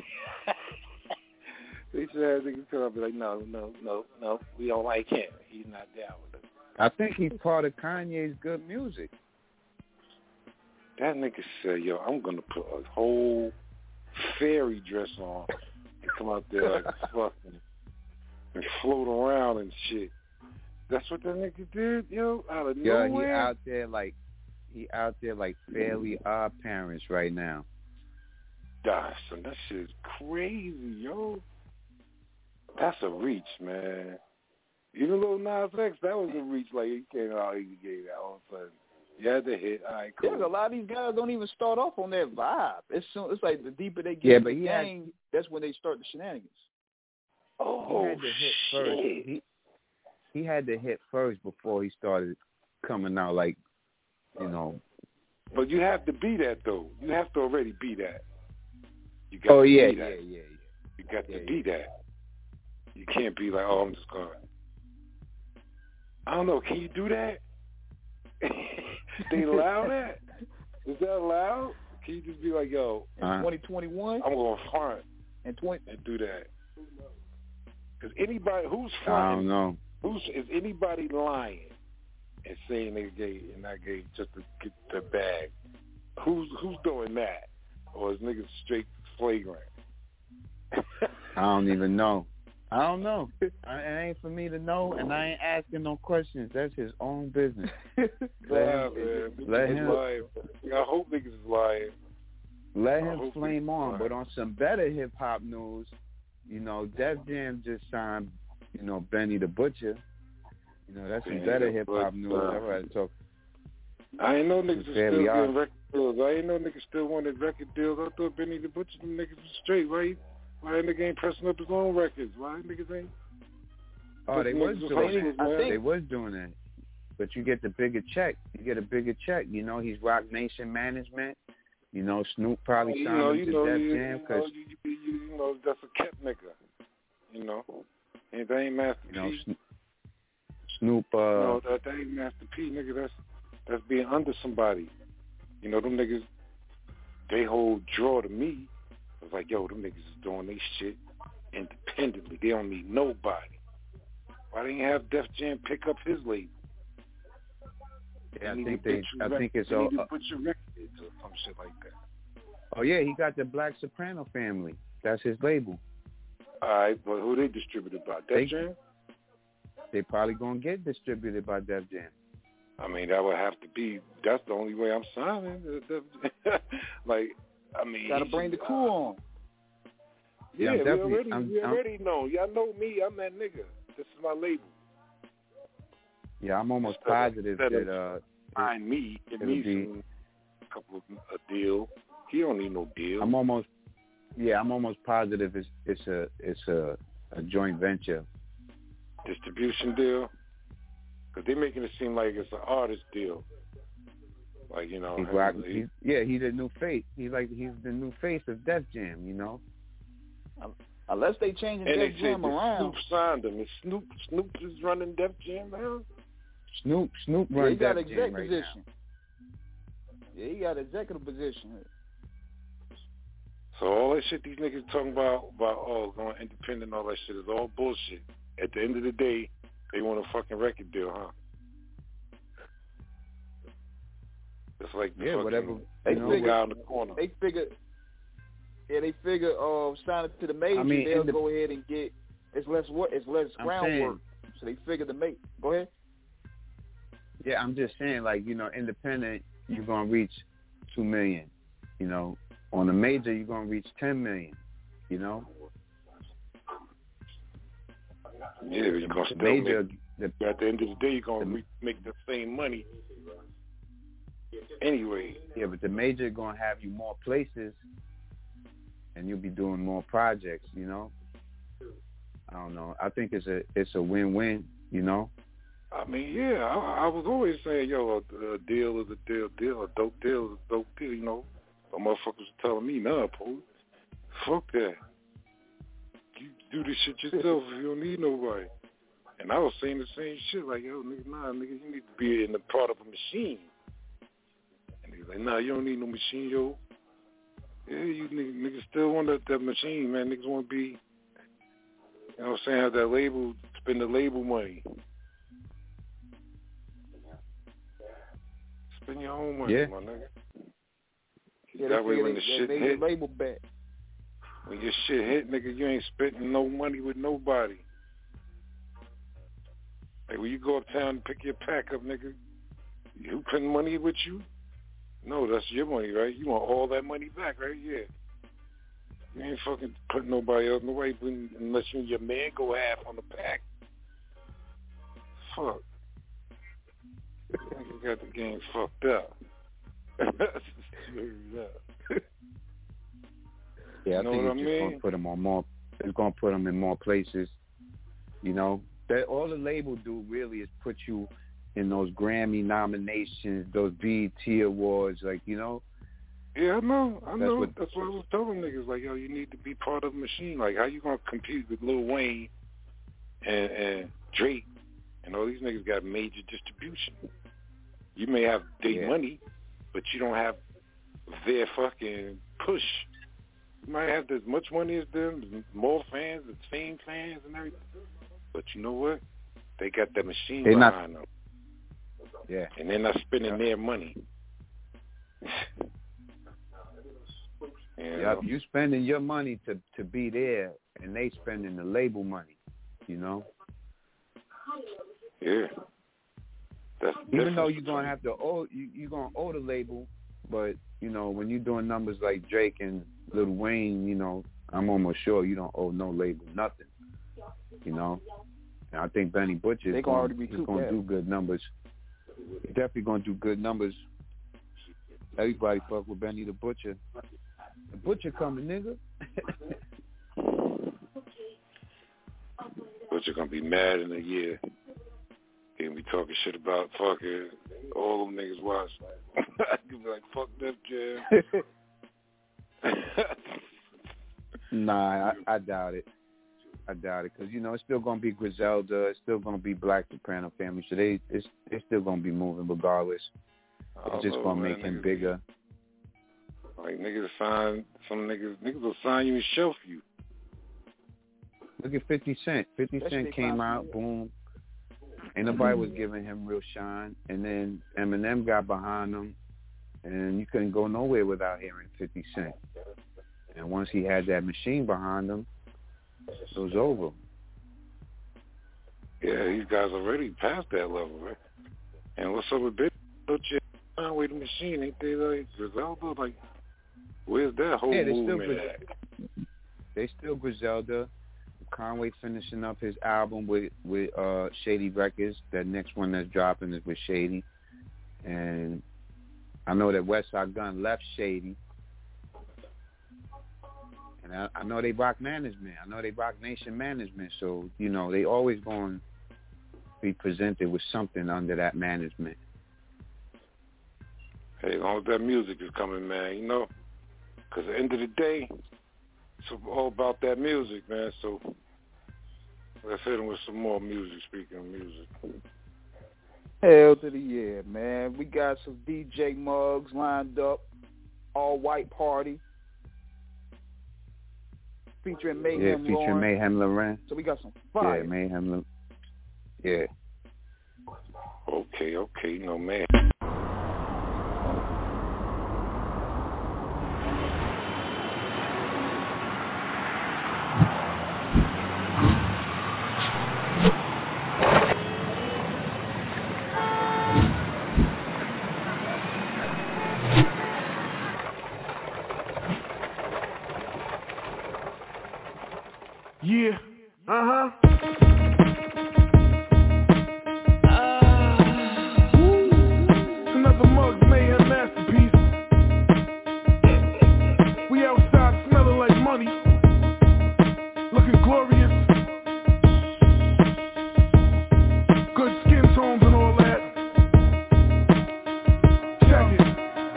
They should have niggas come up and be like, no, no, no, no, we don't like him. He's not down with us. I think he's part of Kanye's good music. That nigga said, yo, I'm going to put a whole fairy dress on and come out there like a fucking and float around and shit. That's what that nigga did, yo, out of Yeah, nowhere. he out there like he out there like Fairly Odd Parents right now. Gosh, son, that shit is crazy, yo. That's a reach, man. Even Lil Nas X, that was a reach. Like, he came out, he gave that all of a sudden. You had to hit. All right, cool. Yeah, a lot of these guys don't even start off on that vibe. It's soon, it's like the deeper they get Yeah, in but the he had- game, that's when they start the shenanigans. Oh, he had to hit first. shit. He he had to hit first before he started coming out like, you know. But you have to be that, though. You have to already be that. You got Oh to yeah, be yeah, that. yeah, yeah. You got Yeah, to be that. You can't be like, oh, I'm just going. I don't know. Can you do that? They allow that? Is that allowed? Can you just be like, yo, In Uh-huh. twenty twenty-one I'm going to front and twenty and do that? Because anybody who's I fronting, don't know. who's is anybody lying and saying they're gay and not gay just to get the bag? Who's who's doing that? Or is niggas straight flagrant? I don't even know. I don't know. I, it ain't for me to know, and I ain't asking no questions. That's his own business. Nah, let him, man. let Niggas him, lying. I hope niggas is lying. let I him hope flame he's on. lying. But on some better hip hop news, you know, Def Jam just signed, you know, Benny the Butcher. You know, that's some Benny better the hip hop Butcher. news. All right, so I ain't know niggas was still Fairly Odd. getting record deals. I ain't know niggas still wanted record deals. I thought Benny the Butcher, them niggas was straight, right? Why that nigga ain't pressing up his own records? Why that niggas ain't? oh, they was Niggas doing hustlers, it. man. They was doing it. But you get the bigger check. You get a bigger check. You know, he's Rock Nation Management. You know, Snoop probably you signed know, him you to know, Def you, Jam you, because, know, you, you, you, you know, that's a kept nigga. You know, and they ain't Master you know, P. Snoop, Snoop uh, no, that, that ain't Master P, nigga. That's that's being under somebody. You know, them niggas, they hold draw to me. It's like, yo, them niggas is doing they shit independently. They don't need nobody. Why didn't you have Def Jam pick up his label? yeah, I need think to they, put your I rec- think it's they all. need to Uh, put your record into some shit like that. oh yeah, he got the Black Soprano Family. That's his label. All right, but who they distributed by? Def They- Jam? They probably gonna get distributed by Def Jam. I mean, that would have to be. That's the only way I'm signing. Like, I mean, Gotta he bring the should, crew uh, on. Yeah, yeah we already, I'm, we I'm, already know. Y'all know me. I'm that nigga. This is my label. Yeah, I'm almost Instead positive of, that uh, find me, give it'll me be, some couple of a deal. He don't need no deal. I'm almost, yeah, I'm almost positive it's it's a it's a, a joint venture. Distribution deal, because they're making it seem like it's an artist deal. Like, you know, He's him, rock, he, he's, yeah, he's the new face. He's like he's the new face of Def Jam, you know. Unless they changing and Def they Jam said around. Snoop signed him. Is Snoop Snoop is running Def Jam now? Snoop Snoop Yeah, he runs got Def exec Jam right position. Yeah, he got executive position. So all that shit these niggas talking about, about oh, going independent, all that shit is all bullshit. At the end of the day, they want a fucking record deal, huh? It's like the yeah, fucking whatever. They You know, figure, guy in the corner. They figure, yeah, they figure, uh, sign it to the major, I mean, they'll the, go ahead and get it's less work, it's less I'm groundwork. saying, So they figure to make. Go ahead. Yeah, I'm just saying, like, you know, independent, you're gonna reach two million. You know, on the major, you're gonna reach ten million. You know. Yeah, you're gonna still major, make, the, at the end of the day, you're gonna the, re- make the same money anyway. Yeah, but the major gonna have you more places, and you'll be doing more projects. You know. I don't know. I think it's a it's a win-win. You know. I mean, yeah, I, I was always saying, yo, a, a deal is a deal, deal, a dope deal is a dope deal. You know, the motherfuckers were telling me, nah, Paul, fuck that. You do this shit yourself if you don't need nobody. And I was saying the same shit, like, yo, nigga, nah, nigga, you need to be in the part of a machine. And he's like, nah, you don't need no machine, yo. Yeah, you niggas, niggas still want that, that machine, man. Niggas want to be, you know what I'm saying, have that label, spend the label money. Spend your own money, yeah. my nigga. Yeah, that way when they, the they shit made hit, the label back. when your shit hit, nigga, you ain't spending no money with nobody. Like when you go uptown and pick your pack up, nigga, who putting money with you? No, that's your money, right? You want all that money back, right? Yeah. You ain't fucking putting nobody else in the way unless you and your man go half on the pack. Fuck. Nigga got the game fucked up. Yeah, I you know think what it's I just mean? gonna put them on more. It's gonna put them in more places. You know, that all the label do really is put you in those Grammy nominations, those B E T awards, like, you know. Yeah, I know. I That's know. what, That's what I was telling niggas. Like, yo, you need to be part of the machine. Like, how you gonna compete with Lil Wayne and, and Drake and all these niggas got major distribution? You may have their yeah. money, but you don't have their fucking push. You might have as much money as them, more fans, the same fans and everything. But you know what? They got that machine They're behind not, them. Yeah. And they're not spending their money. You know? Yep, you spending your money to, to be there, and they spending the label money, you know? Yeah. That's Even though you're going to have to owe, you, you're going to owe the label, but, you know, when you're doing numbers like Drake and Lil Wayne, you know, I'm almost sure you don't owe no label nothing, you know? And I think Benny Butcher is going to do good numbers. He's definitely going to do good numbers. Everybody fuck with Benny the Butcher. The Butcher coming, nigga. Butcher going to be mad in a year. And we talking shit about fucking all them niggas watch. You be like, fuck Def Jam. Nah, I, I doubt it. I doubt it, because, you know, it's still going to be Griselda. It's still going to be Black Soprano Family. So they, it's, it's still going to be moving regardless. It's just going to make him bigger. Like, niggas sign, some niggas, niggas will sign you and shelf you. Look at fifty Cent. fifty Cent came out, boom. Ain't nobody was giving him real shine. And then Eminem got behind him, and you couldn't go nowhere without hearing fifty Cent. And once he had that machine behind him, it was over. Yeah, these guys already passed that level, right? And what's up with Big? Don't you with the machine? Ain't they like Griselda? Like, where's that whole yeah, they movement still, at? they still Griselda. Conway finishing up his album with with uh, Shady Records. That next one that's dropping is with Shady, and I know that Westside Gun left Shady, and I, I know they rock management. I know they rock Nation Management. So you know they always going to be presented with something under that management. Hey, as long as that music is coming, man, you know, because at the end of the day, it's all about that music, man. So let's hit them with some more music. Speaking of music, hell to the yeah, man. We got some D J Muggs lined up, all white party, featuring Mayhem Yeah, featuring Lauren. Mayhem Lauren. So we got some fire. Yeah, Mayhem Lauren. Yeah. Okay, okay, no man. Yeah, uh-huh. It's another Muggs Mayhem masterpiece. We outside smelling like money, looking glorious, good skin tones and all that. Check it.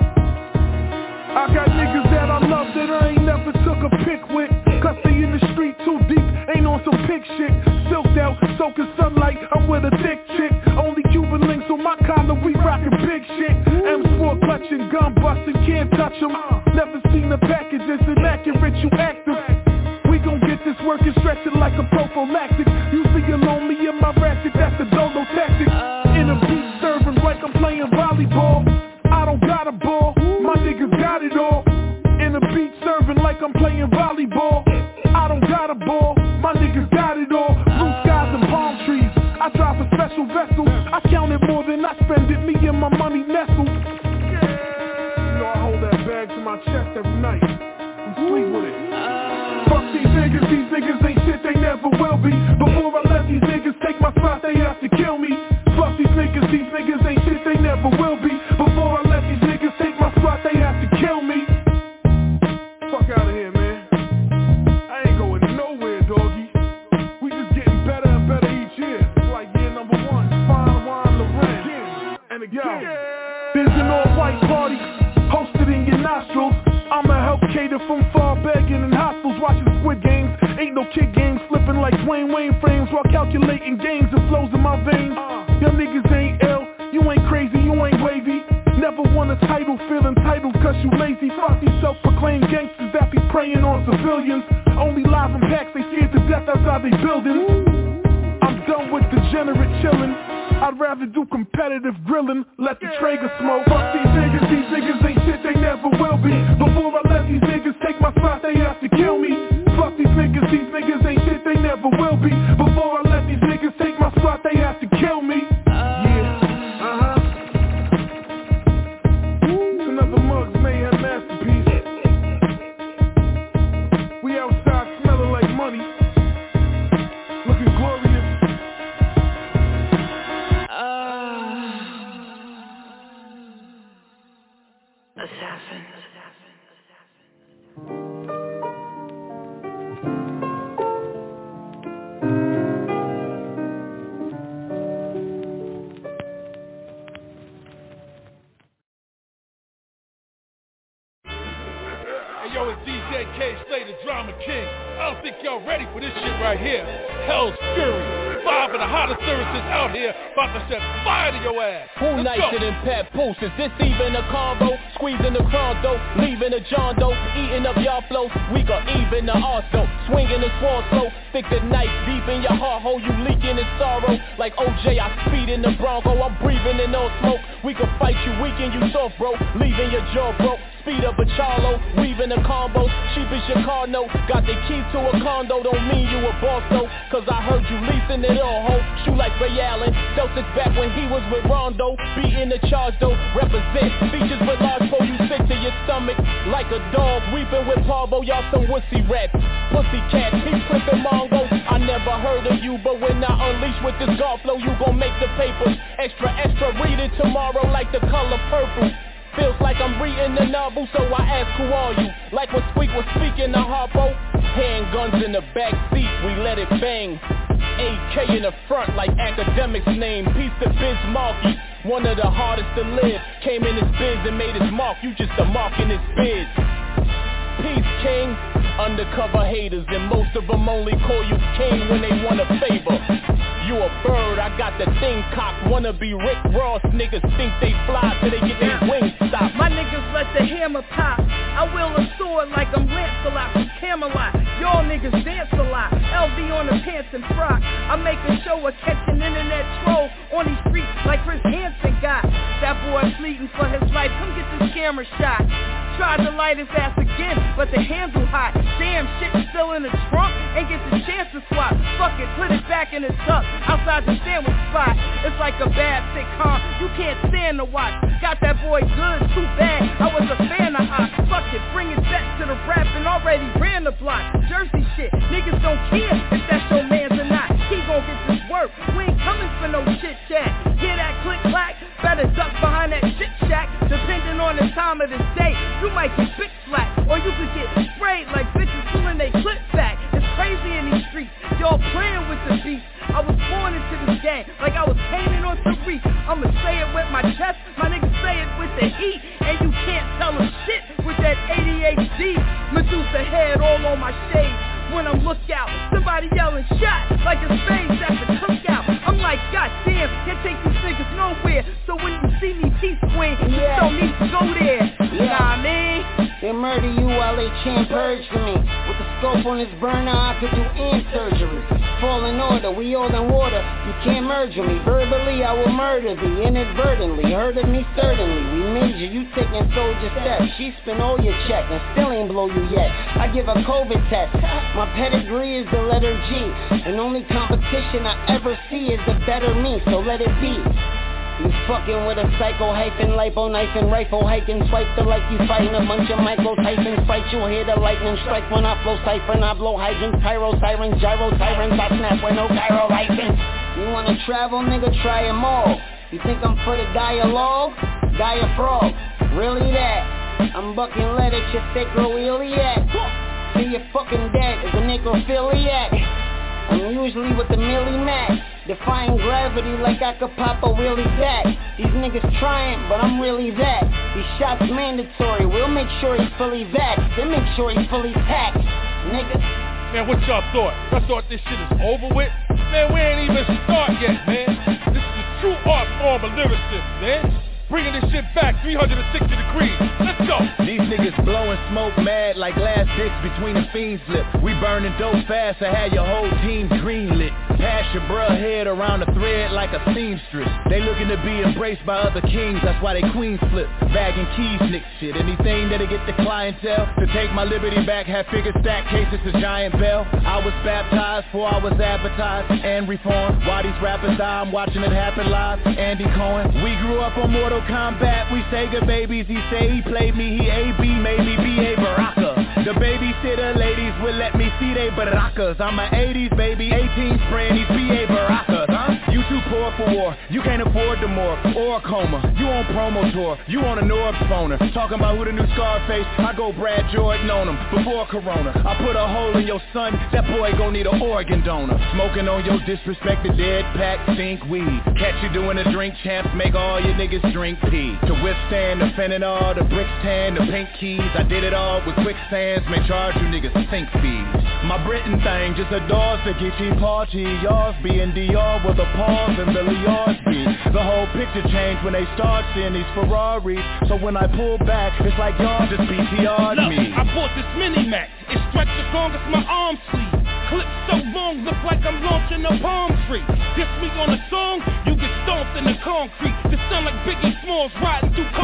I got niggas that I love that I ain't never took a pic with, cause they in the street too deep, ain't on some pig shit. Silked out, soaking sunlight, I'm with a thick chick. Only Cuban links on my collar, we rockin' big shit. M's four clutching, gun bustin', can't touch 'em. Never seen the packages, inaccurate, you active. We gon' get this work and stretch it like a prophylactic. You see alone, me and my ratchet, that's the dolo tactic. In a beat serving like I'm playing volleyball. I don't got a ball, my niggas got it all. In a beat serving like I'm playing volleyball. I don't got a ball, my niggas got it all. Blue skies and palm trees, I drive a special vessel. I count it more than I spend it, me and my money nestle. You know I hold that bag to my chest every night, I'm sweet with it. Fuck these niggas, these niggas ain't shit, they never will be. Before I let these niggas take my spot, they have to kill me. Fuck these niggas, these niggas ain't shit, they never will be. Before I let these niggas take my spot, they have to kill me. Fuck out of here, man. I ain't going nowhere, doggy. We just getting better and better each year. It's like year number one, Fine Wine Loren. And again, there's an all-white party hosted in your nostrils. I'ma help cater from far begging and hostels. Watching Squid Games, ain't no kid games. Flipping like Dwayne Wayne frames while calculating games. It flows in my veins. Your niggas ain't ill, you ain't crazy, you ain't wavy. Never won a title, feel entitled cause you lazy. Fuck these self-proclaimed gangsters that be preying on civilians. Only live in packs, they scared to death outside they buildings. I'm done with degenerate chillin'. I'd rather do competitive grilling, let the Traeger smoke. Fuck these niggas, these niggas ain't shit, they never will be. Before I let these niggas take my spot, they have to kill me. Fuck these niggas, these niggas ain't shit, they never will be. Before I let these niggas take my spot, they have to kill me. Yeah, uh-huh. It's another Muggs Mayhem masterpiece. We outside smelling like money, looking glorious. Assassin. Hey, yo, it's D J K Slay, the Drama King. I don't think y'all ready for this shit right here. Hell's Fury. Five of the hottest lyricists out here about to set fire to your ass. Who nicer than Pat Poose? Is this even a combo? Squeezing the Crondo, leaving a John Doe, eating up y'all flow. We got even the arsenal, swinging the sword slow. Stick the knife deep in your heart hole, you leaking in sorrow. Like O J, I speed in the Bronco, I'm breathing in no smoke. We can fight you weak and you soft, bro, leaving your jaw broke. speed of a Charlo, weaving a combo, cheap as your car note. Got the key to a condo, don't mean you a boss though. Cause I heard you leasing it all, ho. Shoot like Ray Allen, Celtics back when he was with Rondo. Beating the charge though, represent features with large flow, you sick to your stomach. Like a dog, weeping with Pablo, y'all some wussy rats. Pussy cats, he flipping Mongo. I never heard of you, but when I unleash with this golf flow, you gon' make the papers. Extra, extra, read it tomorrow like the color purple. Feels like I'm reading a novel, so I ask who are you? Like when Squeak was speaking to Harpo. Handguns in the back seat, we let it bang. A K in the front like academics name. Peace to Biz Markie, one of the hardest to live. Came in his biz and made his mark, you just a mark in his biz. Peace King, undercover haters, and most of them only call you king when they want a favor. You a bird, I got the thing cocked. Wanna be Rick Ross, niggas think they fly till they get their wings stopped. My niggas let the hammer pop. I wield a sword like I'm Lancelot from Camelot. Y'all niggas dance a lot. L V on the pants and frock. I make a show of catching internet troll on these streets like Chris Hansen got. That boy fleeting for his life, come get this camera shot. Tried to light his ass again, but the handle hot. Damn, shit still in the trunk, ain't get the chance to swap. Fuck it, put it back in the tuck, outside the sandwich spot. It's like a bad sitcom, you can't stand to watch. Got that boy good, too bad, I was a fan of Ox. Fuck it, bring it back to the rap and already ran the block. Jersey shit, niggas don't care if that's your man's or not. He gon' get this work, we ain't coming for no chit chat. Hear that click clack? Better duck behind that shit shack. Depending on the time of the day, you might get big flat, or you could get sprayed like bitches pulling they clip back. It's crazy in these streets, y'all playing with the beat. I was born into this game, like I was painted on Tariq. I'ma say it with my chest, my niggas say it with the heat. And you can't tell them shit with that A D H D. Medusa head all on my shades. When I'm look out, somebody yelling shot like a spades at the cookout. I'm like, goddamn, can't take these niggas nowhere. So when you see me peace queen, you Yeah. don't need to go there. You know what I mean? They murder you while they chant purge for me. With the scope on this burner, I could do end surgery. Fall in order, we all in water. You can't merge with me. Verbally, I will murder thee inadvertently. Heard of me certainly. We major, you taking soldier steps. She spin all your check and still ain't blow you yet. I give a COVID test. My pedigree is the letter G. And only competition I ever see is the better me, so let it be. You fucking with a psycho hyphen, lipo knife and rifle hiking, swipe the like you fighting a bunch of Michael Tyson fight. You'll hear the lightning strike when I flow siphon. I blow hydrants, pyro sirens, gyro sirens. I snap with no gyro license. You wanna travel, nigga? Try 'em all. You think I'm for the dialogue? Die a frog, really that? I'm bucking lead at your sacroiliac. See you fucking dead as a necrophiliac. I'm usually with the Millie Mac, defying gravity like I could pop a wheelie back. These niggas trying, but I'm really that. These shots mandatory, we'll make sure he's fully vaxxed, then make sure he's fully packed, nigga. Man, what y'all thought? Y'all thought this shit is over with? Man, we ain't even start yet, man. This is the true art form of lyricist, man. Bringing this shit back three hundred sixty degrees. Let's go. These niggas blowing smoke mad like glass dicks between the fiends lip. We burning dope fast, I had your whole team greenlit. Pass your bruh head around the thread like a seamstress. They looking to be embraced by other kings, that's why they queens flip. Bagging keys, nick shit. Anything that'll get the clientele to take my liberty back, have figure stack cases to giant bell. I was baptized before I was advertised and reformed. Why these rappers die, I'm watching it happen live. Andy Cohen. We grew up on Mortal Kombat, we Sega babies. He say he played me, he A B, made me B A Baraka. The babysitter ladies will let me see they barakas. I'm a eighties baby, eighteen spraying these B A Barakas, huh? You too poor for war, you can't afford the morgue or a coma. You on promo tour, you on a Norbs phoner. Talking about who the new Scarface, I go Brad Jordan on him before Corona. I put a hole in your son, that boy gon' need an organ donor. Smoking on your disrespected dead pack, stink weed. Catch you doing the drink champs, make all your niggas drink pee. To withstand the fentanyl, the bricks tan, the pink keys. I did it all with quicksands, may charge you niggas sink fees. My Britain thing just adores the Geechee party. Yours being Dior with a pause and Billy Osby. The whole picture changed when they start seeing these Ferraris. So when I pull back, it's like y'all just B T R'd Look, me. I bought this mini Mac. It stretched as long as my arm sleeve. Clip so long, look like I'm launching a palm tree. Diss me on a song, you get stomped in the concrete. This sound like Biggie Smalls riding through Compton with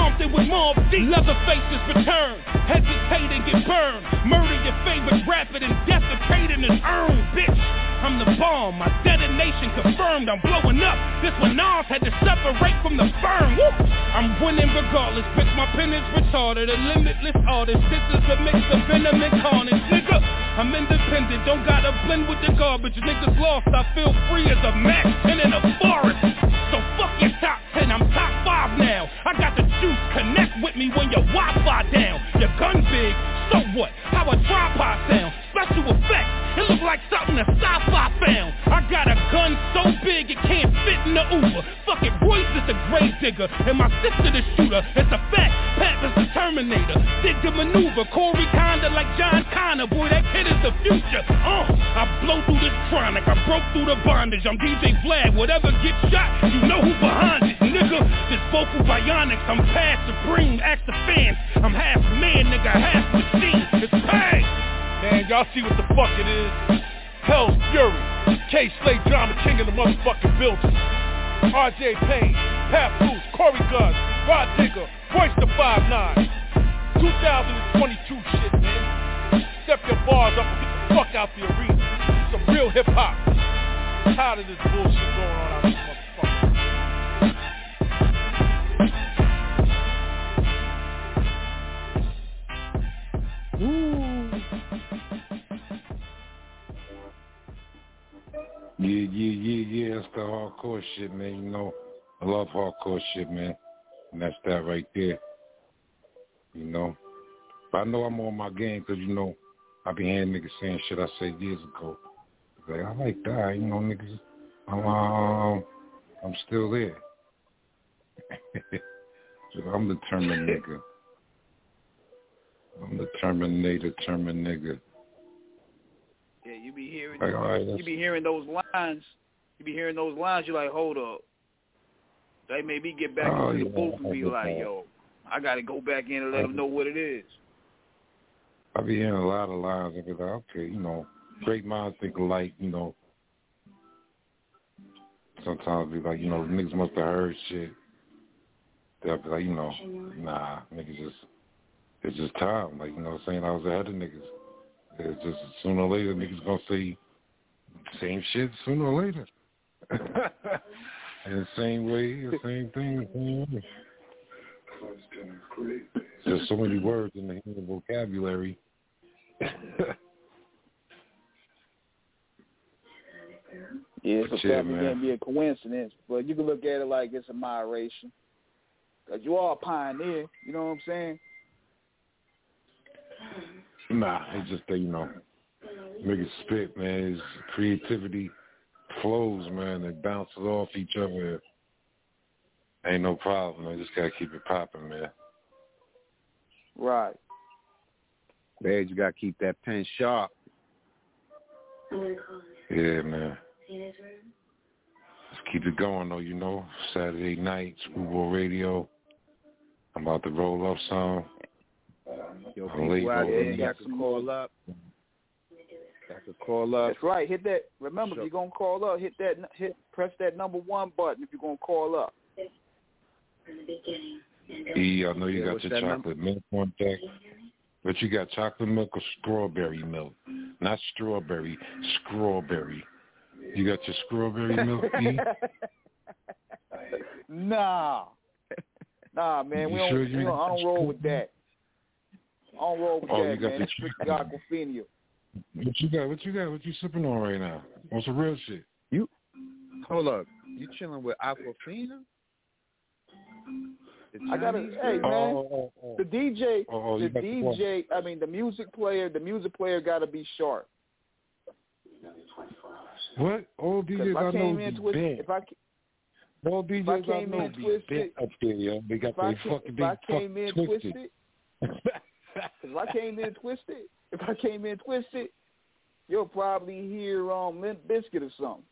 Mob Deep, Leatherface's return. Hesitate and get burned. Murder your favorite rapper and defecate in his urn, bitch. I'm the bomb, my detonation confirmed. I'm blowing up. This one Nas had to separate from the firm. Woo! I'm winning regardless, bitch. My pen is retarded. A limitless artist. This is a mix of venom and carnage, nigga. I'm independent, don't gotta blend with the garbage. Niggas lost, I feel free as a Max ten in a forest. So fuck your top ten, I'm top five now. I got the juice, connect with me when your Wi-Fi down. Your gun big, so what? How a tripod sound? Special effects, it look like something a sci-fi found. I got a gun so big it can't fit in the Uber. Fuck it, Royce is the grave digger, and my sister the shooter. It's a fact, Pap is the Terminator. Dig the maneuver, Corey kinda like John Connor. Boy, that kid is the future. Uh, I blow through this chronic, I broke through the bondage. I'm D J Vlad, whatever gets shot, you know who behind it, nigga. This vocal bionics, I'm past supreme. Ask the fans, I'm half man, nigga, half machine. It's pain. Man, y'all see what the fuck it is? Hell's Fury, K-Slade Drama King in the motherfucking building. R J Payne, Pat Bruce, Corey Gunn, Rod Digger, Royce the five nine. twenty twenty-two shit, man. Step your bars up and get the fuck out the arena. Some real hip-hop. Tired of this bullshit going on out this motherfucker. Ooh. Yeah, yeah, yeah, yeah, that's the hardcore shit, man, you know. I love hardcore shit, man. And that's that right there. You know. But I know I'm on my game because, you know, I be hearing niggas saying shit I said years ago. Like, I like that, you know, niggas. I'm, um, I'm still there. I'm the determined nigga. I'm the Terminator, determined nigga. Yeah, you be hearing like, right, you be hearing those lines. You be hearing those lines. You're like, hold up. They made me get back oh, into yeah, the booth and be like, yo, I got to go back in and let them know what it is. I be hearing a lot of lines. I be like, okay, you know, great minds think alike, you know. Sometimes I be like, you know, niggas must have heard shit. They'll be like, you know, nah, niggas just, it's just time. Like, you know what I'm saying? I was ahead of niggas. It's just sooner or later niggas gonna say same shit sooner or later. In the same way, the same thing, the same way. There's so many words in the human vocabulary. Yeah, it's a yeah, fact. It can't be a coincidence, but you can look at it like it's a moderation. Because you are a pioneer, you know what I'm saying? Nah, it's just that, you know, niggas spit, man. His creativity flows, man. It bounces off each other. Ain't no problem, man. Just gotta keep it popping, man. Right. Man, you gotta keep that pen sharp. Yeah, man. Let's keep it going, though, you know. Saturday night, Screwball Radio. I'm about to roll up some. Yo, people out there, got to call up. Got to call up. That's right. Hit that. Remember, sure. If you're gonna call up, hit that. Hit press that number one button if you're gonna call up. E, I know you yeah, got your chocolate number? milk on deck, but you got chocolate milk or strawberry milk? Not strawberry, strawberry. You got your strawberry milk, E? Nah, nah, man. You we don't. sure we don't I don't roll with that. I don't roll with oh, that, you got man. the It's strictly Aquafina. What you got? What you got? What you sipping on right now? What's the real shit? You hold up. You chilling with Aquafina? I gotta. Hey, man. Oh, oh, oh. The D J. Oh, the D J. I mean, the music player. The music player got to be sharp. What? All D Js I, I know be twist, bent. If I All D Js I, I know be bent up there, yo. They got their fucking big fucking twisted. twisted if I came in twisted, if I came in twisted, you'll probably hear um Limp Bizkit or something.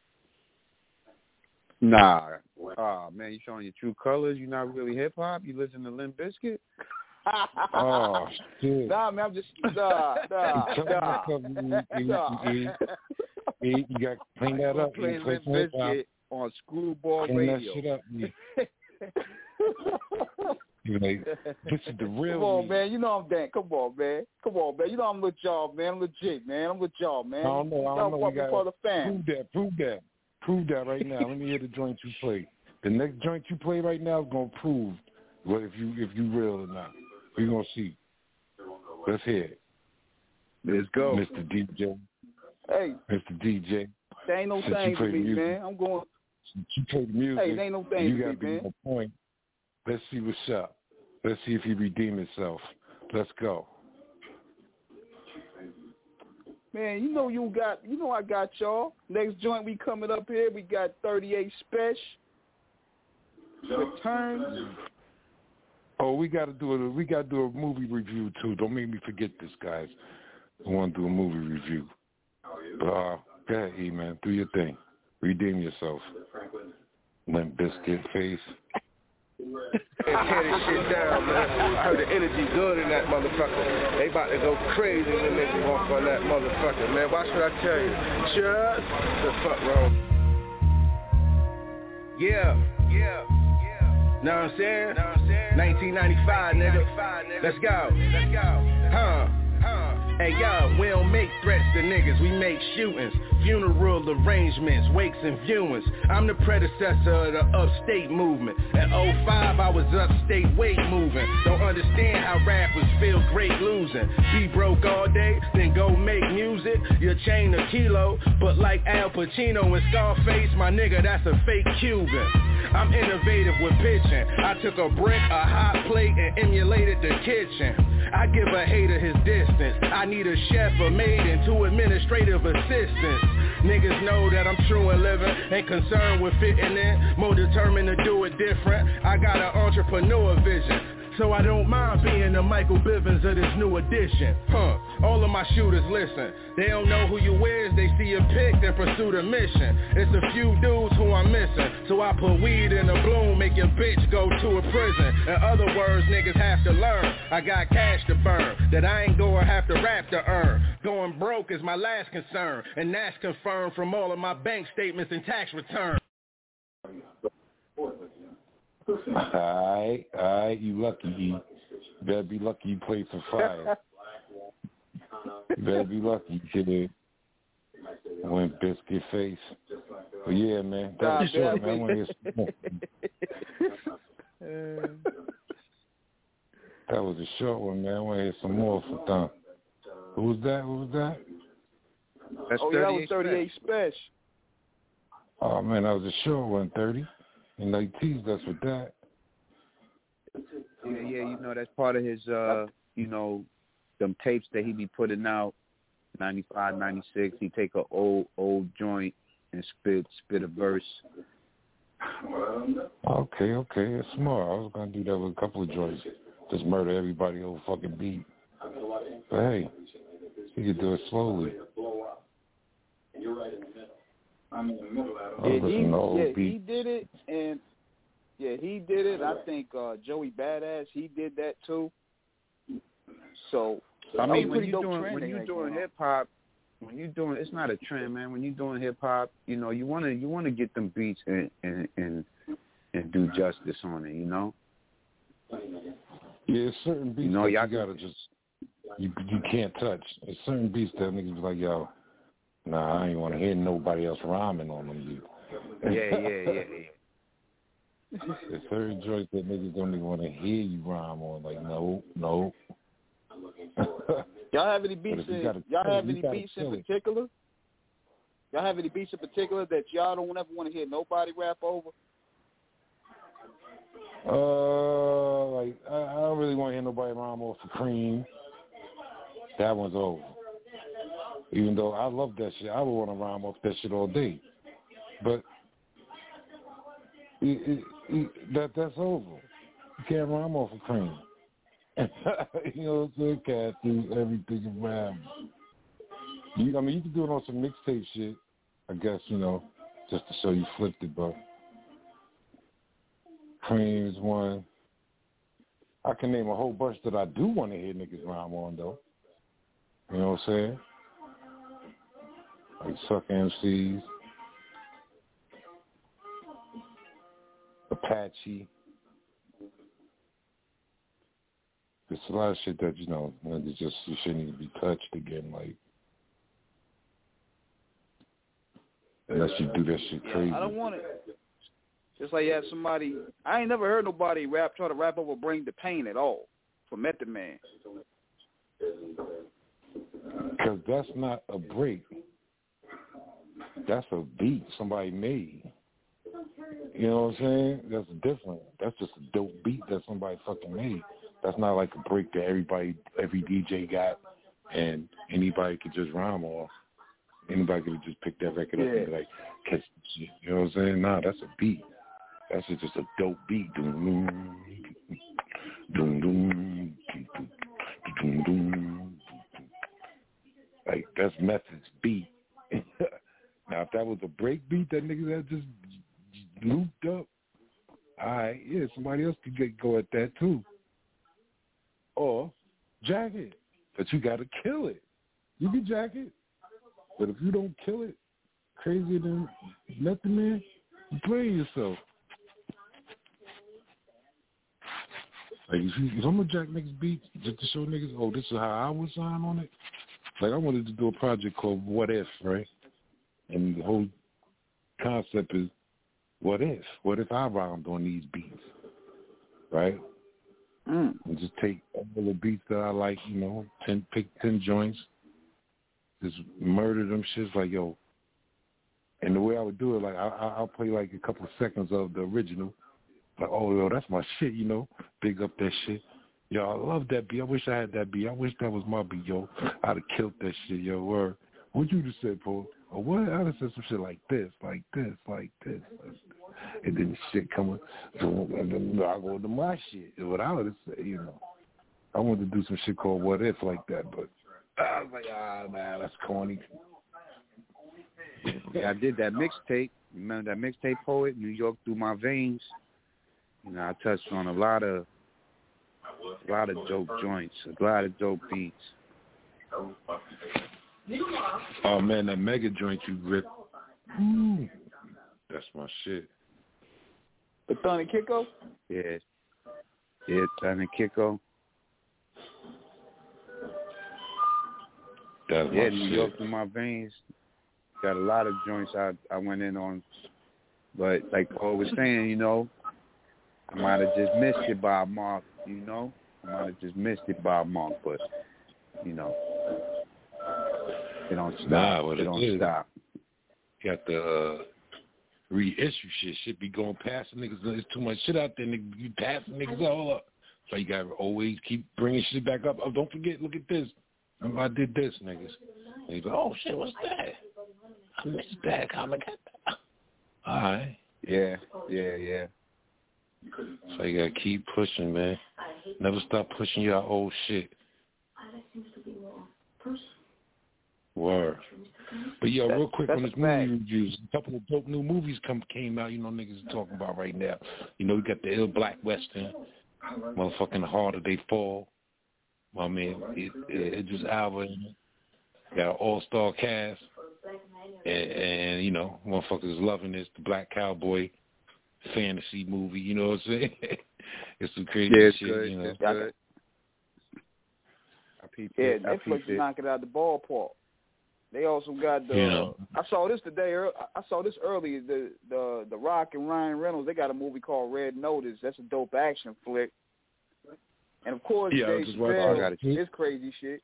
Nah. Oh, man, you showing your true colors. You're not really hip-hop. You listen to Limp Bizkit? Oh, shit. Nah, man, I'm just, nah, nah, nah. nah. You got to clean that up. Play Limp Bizkit on Screwball clean Radio. That shit up, You know, this is the real. Come on, me. man. You know I'm Dan. Come on, man. Come on, man. You know I'm with y'all, man. I'm legit, man. I'm with y'all, man. I don't know. I y'all don't know. We got for the fans. Prove that. Prove that. Prove that right now. Let me hear the joint you play. The next joint you play right now is gonna prove what if you if you real or not. We're gonna see. Let's hear it. Let's go, Mister D J. Hey, Mister D J. There ain't no thing to me, man. I'm going. Since you play the music. Hey, there ain't no thing you to gotta me, be man. on point. Let's see what's up. Let's see if he redeem himself. Let's go. Man, you know you got, you know I got y'all. Next joint we coming up here, we got thirty-eight Special. Return. Oh, we got to do a we got to do a movie review too. Don't make me forget this, guys. I want to do a movie review. But uh, go ahead, E man, do your thing. Redeem yourself. Limp Biscuit face. Tear this shit down, man. I heard the energy good in that motherfucker. They about to go crazy when they walk on that motherfucker, man. Why should I tell you? Cheers. The fuck wrong? Yeah, yeah, yeah. Know what I'm saying? Know what I'm saying? nineteen ninety-five, nigga. Let's go. Let's go. Huh. Hey yo, we don't make threats to niggas, we make shootings, funeral arrangements, wakes and viewings. I'm the predecessor of the upstate movement. At oh five I was upstate weight moving. Don't understand how rappers feel great losing. Be broke all day, then go make music. Your chain a kilo, but like Al Pacino and Scarface, my nigga, that's a fake Cuban. I'm innovative with pitching. I took a brick, a hot plate, and emulated the kitchen. I give a hater his distance. I need a chef, a maid, and two administrative assistants. Niggas know that I'm true and living, ain't concerned with fitting in, more determined to do it different. I got an entrepreneur vision, so I don't mind being the Michael Bivins of this new edition. Huh, all of my shooters listen. They don't know who you is, they see a pic, then pursue the mission. It's a few dudes who I'm missing, so I put weed in a bloom, make your bitch go to a prison. In other words, niggas have to learn, I got cash to burn, that I ain't gonna have to rap to earn. Going broke is my last concern, and that's confirmed from all of my bank statements and tax returns. Alright, alright, you lucky, E. You better be lucky you played for fire. You better be lucky, kid. Limp Biscuit face. But yeah, man, that was short, man. I want to hear some more. That was a short one, man. I want to hear some more from Tom. Who was that? Who was that? That's oh, yeah, that was thirty-eight Special. Oh, man, that was a short one, thirty. And like teased us with that. Yeah, yeah, you know, that's part of his, uh, you know, them tapes that he be putting out, ninety-five, ninety-six. He take a old, old joint and spit, spit a verse. Okay, okay, it's smart. I was going to do that with a couple of joints. Just murder everybody over fucking beat. But hey, he could do it slowly. I'm in the middle of it. Yeah, he, yeah he did it, and yeah, he did it. I think uh, Joey Badass, he did that too. So I mean, when you're doing when you're doing hip hop, when you're doing it's not a trend, man. When you're doing hip hop, you know, you wanna you wanna get them beats and and and, and do justice on it, you know. Yeah, certain beats you know, that y'all you gotta just you you can't touch. There's certain beats that niggas be like, yo. Nah, I ain't want to hear nobody else rhyming on them. Yeah, yeah, yeah, yeah. There's certain joints that niggas don't even want to hear you rhyme on. Like, no, no. Y'all have any beats? In, gotta, y'all have any gotta beats in particular? Y'all have any beats in particular that y'all don't ever want to hear nobody rap over? Uh, like I, I don't really want to hear nobody rhyme off the Cream. That one's over. Even though I love that shit, I would want to rhyme off that shit all day. But it, it, it, that that's over. You can't rhyme off of Cream. You know what I'm saying? Can't do everything around. You, I mean, you can do it on some mixtape shit, I guess, you know, just to show you flipped it, but Cream is one. I can name a whole bunch that I do want to hear niggas rhyme on, though. You know what I'm saying? Like Suck M Cs, Apache, a lot of shit that, you know, niggas just you shouldn't even be touched again, like unless you do that shit crazy. I don't want it. Just like you have somebody, I ain't never heard nobody rap try to rap over Bring the Pain at all for Method Man. Because that's not a break. That's a beat somebody made. You know what I'm saying? That's different. That's just a dope beat that somebody fucking made. That's not like a break that everybody, every D J got and anybody could just rhyme off. Anybody could just pick that record up yeah. and be like, catch shit. You know what I'm saying? Nah, that's a beat. That's just a dope beat. Doom, doom, doom, doom, doom. Like, that's Method's beat. Now, if that was a break beat that niggas had just looped up, all right, yeah, somebody else could get, go at that too. Or jack it. But you got to kill it. You can jack it. But if you don't kill it, crazier than nothing, man, you playing yourself. Like, if, you, if I'm going to jack niggas beats just to show niggas, oh, this is how I would sign on it. Like, I wanted to do a project called What If, right? And the whole concept is, what if? What if I rhymed on these beats, right? Mm. And just take all the beats that I like, you know, ten, pick ten joints, just murder them shits like, yo. And the way I would do it, like, I, I'll play like a couple of seconds of the original. Like, oh, yo, that's my shit, you know. Big up that shit. Yo, I love that beat. I wish I had that beat. I wish that was my beat, yo. I'd have killed that shit, yo. Or what you just said, Paul? Or what? I'd have said some shit like this, like this, like this. And then the shit coming. So, and then I go to my shit. What I would have said, you know. I wanted to do some shit called What If like that, but I was like, ah, man, that's corny. Yeah, I did that mixtape. Remember that mixtape, Poet? New York Through My Veins. You know, I touched on a lot of a lot of dope joints, a lot of dope beats. Oh man, that mega joint you ripped. Mm. That's my shit. The Thun and Kiko? Yeah. Yeah, Thun and Kiko. That's yeah, my New shit. York Through My Veins. Got a lot of joints I I went in on. But like Paul was saying, you know, I might have just missed it by a mark, you know. I might have just missed it by a mark, but, you know, they don't stop. Nah, what they it don't is, stop. Got the uh, reissue shit. Shit be going past the niggas. There's too much shit out there. Niggas be passing niggas all up. So you got to always keep bringing shit back up. Oh, don't forget, look at this. Remember I did this, niggas. And you go, oh, shit, what's that? I missed that. How I got that? All right. Yeah, yeah, yeah. So you gotta keep pushing, man. Never stop pushing your old shit. Word. But yo, real quick on this movie reviews, a couple of dope new movies come came out. You know, niggas are talking about right now. You know, we got the Ill Black Western, motherfucking Harder They Fall. My man, it, it, it just Alba. Got an all-star cast, and, and you know, motherfuckers loving this. The Black Cowboy fantasy movie, you know what I'm saying? It's some crazy yeah, it's shit, good. you know. It's good. I peeped yeah, it. Netflix is knocking out the ballpark. They also got the. You know. I saw this today. I saw this earlier. The the the Rock and Ryan Reynolds. They got a movie called Red Notice. That's a dope action flick. And of course, yeah, Dave Chappelle, his crazy shit.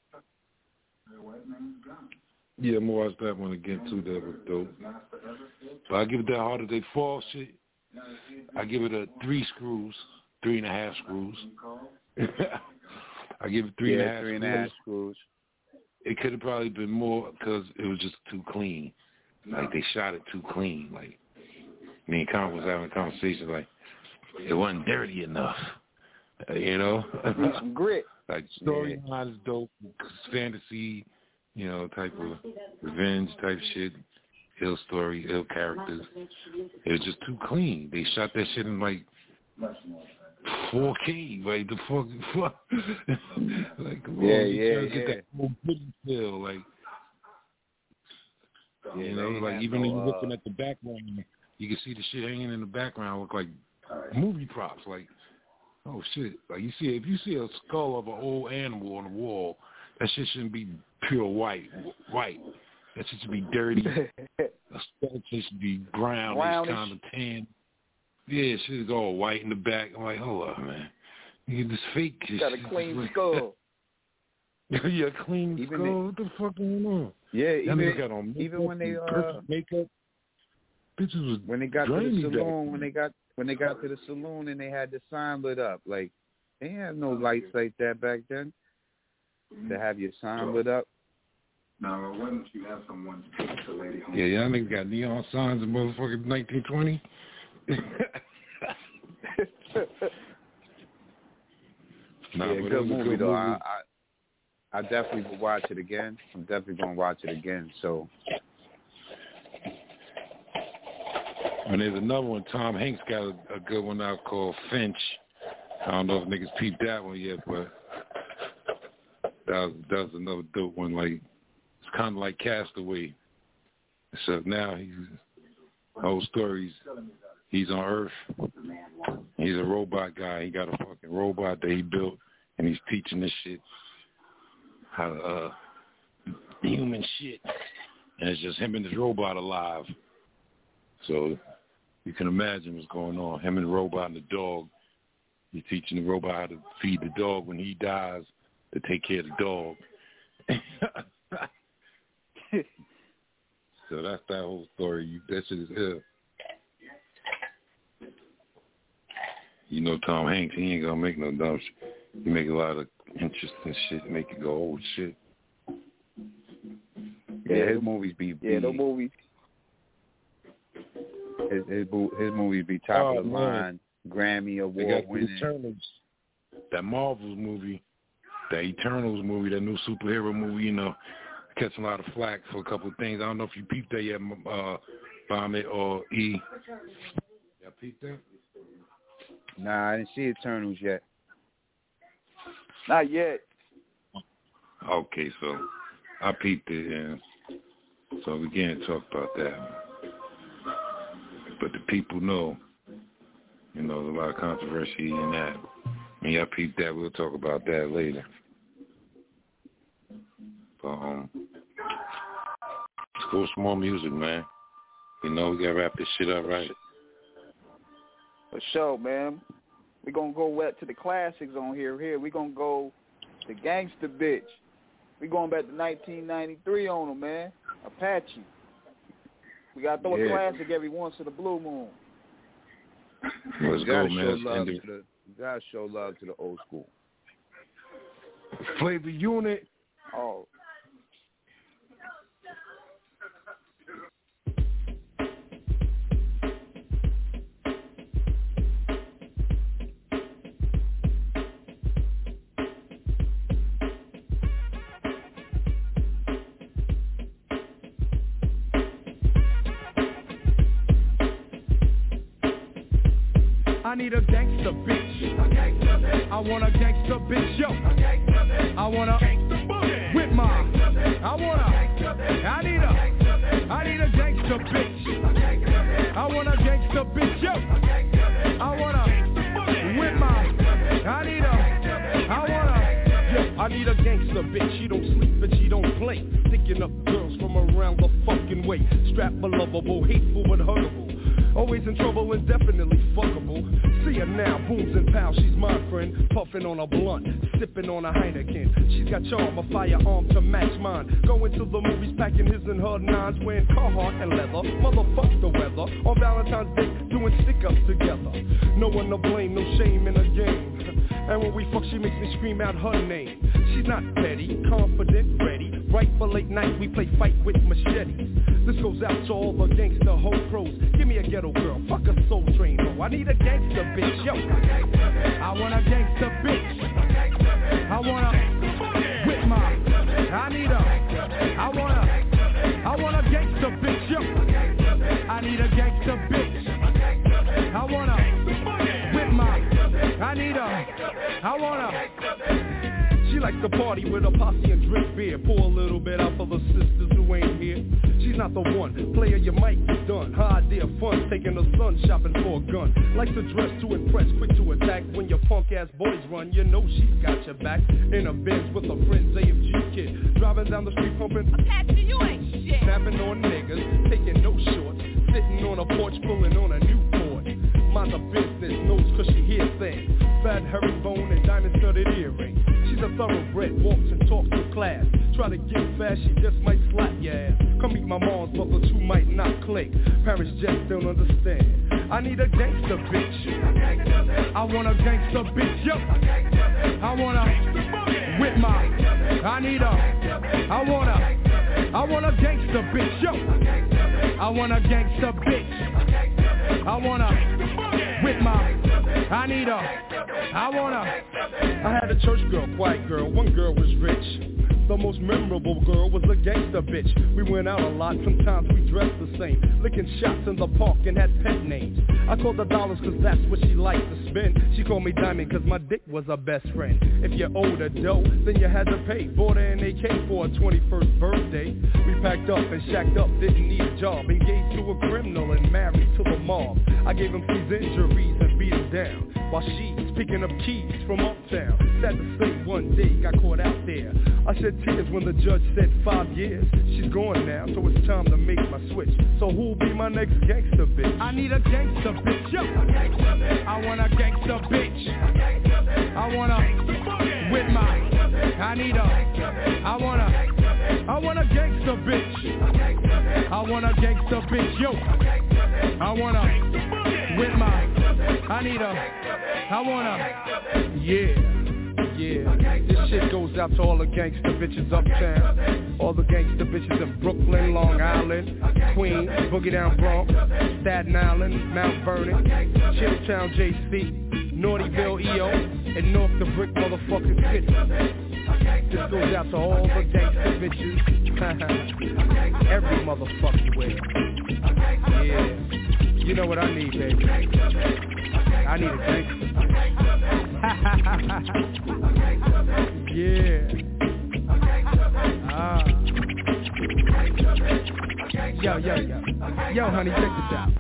Yeah, I'm gonna watch that one again too. That was dope. But I give it that Harder They Fall shit. I give it a three screws, three and a half screws. I give it three yeah, and a half three screws. and a half screws. It could have probably been more because it was just too clean. Like they shot it too clean. Like me and Con was having a conversation. Like it wasn't dirty enough. Uh, you know, some grit. Like storyline yeah. is dope, fantasy, you know, type of revenge type shit. Ill story, ill characters. It was just too clean. They shot that shit in like four K, like the fucking fuck. Like, come yeah, on, yeah, trying to yeah. get that whole pretty feel, like, yeah, you know, like even no, when you're looking uh, at the background, you can see the shit hanging in the background look like movie props. Like, oh oh shit. Like you see, if you see a skull of an old animal on the wall, that shit shouldn't be pure white. White. That shit should be dirty. That shit should be brown, kind of tan. Yeah, it should go all white in the back. I'm like, hold up, man. You get this fake shit. Got a clean skull. Yeah, clean even skull. They, what the fuck going on? Yeah, even, got on makeup, even when they uh, makeup. Bitches was when they got to the saloon, back. when they got when they got to the saloon and they had the sign lit up, like they had no lights like that back then. To have your sign lit up. Now, why don't you have someone to take the lady home? Yeah, y'all niggas got neon signs in motherfucking nineteen twenty. Nah, yeah, good movie, good though. Movie. I, I I definitely will watch it again. I'm definitely gonna watch it again. So. And there's another one. Tom Hanks got a, a good one out called Finch. I don't know if niggas peeped that one yet, but that was, that was another dope one. Like it's kind of like Castaway. So now he's whole stories. He's on Earth. He's a robot guy. He got a fucking robot that he built, and he's teaching this shit how to uh, human shit. And it's just him and this robot alive. So you can imagine what's going on. Him and the robot and the dog. He's teaching the robot how to feed the dog when he dies to take care of the dog. So that's that whole story. You, that shit is hell. You know Tom Hanks, he ain't gonna make no dumb shit. He make a lot of interesting shit, make it go old shit. Yeah, his movies be, be yeah, no movies. His his, his movies be top oh, of the man. line, Grammy award winning. Eternals, that Marvel's movie, that Eternals movie, that new superhero movie. You know, catching a lot of flack for a couple of things. I don't know if you peeped that yet, uh, Vomit or E. Y'all peeped that? Nah, I didn't see Eternals yet. Not yet. Okay, so I peeped it, and so we can't talk about that. But the people know, you know, there's a lot of controversy in that. And y'all peeped that. We'll talk about that later. But, um, let's go some more music, man. You know, we got to wrap this shit up right. For sure, man. We're going to go wet to the classics on here. Here, we're going to go the Gangsta Bitch. We're going back to nineteen ninety-three on them, man. Apache. We got to throw yeah. a classic every once in a blue moon. Let's you go, gotta man. Show love to the, you got to show love to the old school. Flavor Unit. Oh. I need a gangsta bitch. A gangsta bitch. I want a gangsta bitch, yo. A gangsta bitch. I want a gangsta boogie. With my. I want a. I need a. I need a gangsta bitch. I want a gangsta bitch, yo. I want a. With my. I need a. I want a. Yo, I need a gangsta bitch. She don't sleep and she don't play. Picking up girls from around the fucking way. Strapped but lovable, hateful but huggable. Always in trouble and definitely fuckable. See her now, booms and pals, she's my friend. Puffing on a blunt, sipping on a Heineken. She's got charm, a firearm to match mine. Going to the movies, packing his and her nines. Wearing Carhartt and leather, motherfuck the weather. On Valentine's Day, doing stick-ups together. No one to blame, no shame in the game. And when we fuck, she makes me scream out her name. She's not petty, confident, ready. Right for late night, we play fight with machetes. This goes out to all the gangsta hoe pros. Give me a ghetto girl, fuck a soul train ho. I need a gangsta bitch, yo. I want a gangsta bitch. I want a with my. I need a. I want a. I want a gangsta bitch, yo. I need a gangsta bitch. I want a with my. I need a. I want a. She likes to party with a posse and drink beer. Pour a little bit out for the sisters who ain't here. She's not the one, player you might get done. Her idea of fun, taking her son shopping for a gun. Likes to dress to impress, quick to attack. When your punk ass boys run, you know she's got your back. In a Benz with her friends, A F G kid. Driving down the street pumping Apache, you ain't shit. Snapping on niggas, taking no shorts. Sitting on a porch, pulling on a Newport. Mind her business, knows cause she hears things. Fat herringbone and diamond studded earrings. She's a thoroughbred, walks and talks with class. Try to get fast, she just might slap your ass. Come meet my mom's mother, two might not click. Parents just don't understand. I need a gangster bitch. I want a gangster bitch, yo. I want a with my. I need a. I want a. I want a gangster bitch, yo. I want a gangster bitch. I want a with my. I need a. I want a. I had a church girl, quiet girl. One girl was rich. The most memorable girl was a gangster bitch. We went out a lot, sometimes we dressed the same. Licking shots in the park and had pet names. I called her dollars cause that's what she liked to spend. She called me Diamond cause my dick was her best friend. If you owed her dough, then you had to pay. Bought her an A K for her twenty-first birthday. We packed up and shacked up, didn't need a job. Engaged to a criminal and married to the mob. I gave him these injuries and beat him down. While she's picking up keys from uptown. Sad to say one day got caught out there. I shed tears when the judge said five years. She's gone now, so it's time to make my switch. So who'll be my next gangster bitch? I need a gangster bitch, yo. I want a gangster bitch. I want a with my. I need a. I want a. I want a gangster bitch. I want a gangster bitch, yo. I want a with my. I need a. I want a. Yeah. Yeah, this shit goes out to all the gangster bitches uptown. All the gangster bitches in Brooklyn, Long Island, Queens, Boogie Down Bronx, Staten Island, Mount Vernon, Chilltown J C, Naughtyville E O, and North the Brick motherfucking city. This goes out to all the gangster bitches. Every motherfucking way. Yeah, you know what I need, baby. I need a gangster. Yeah. Ah. Yo, yo, yo. Yo, honey, check this out.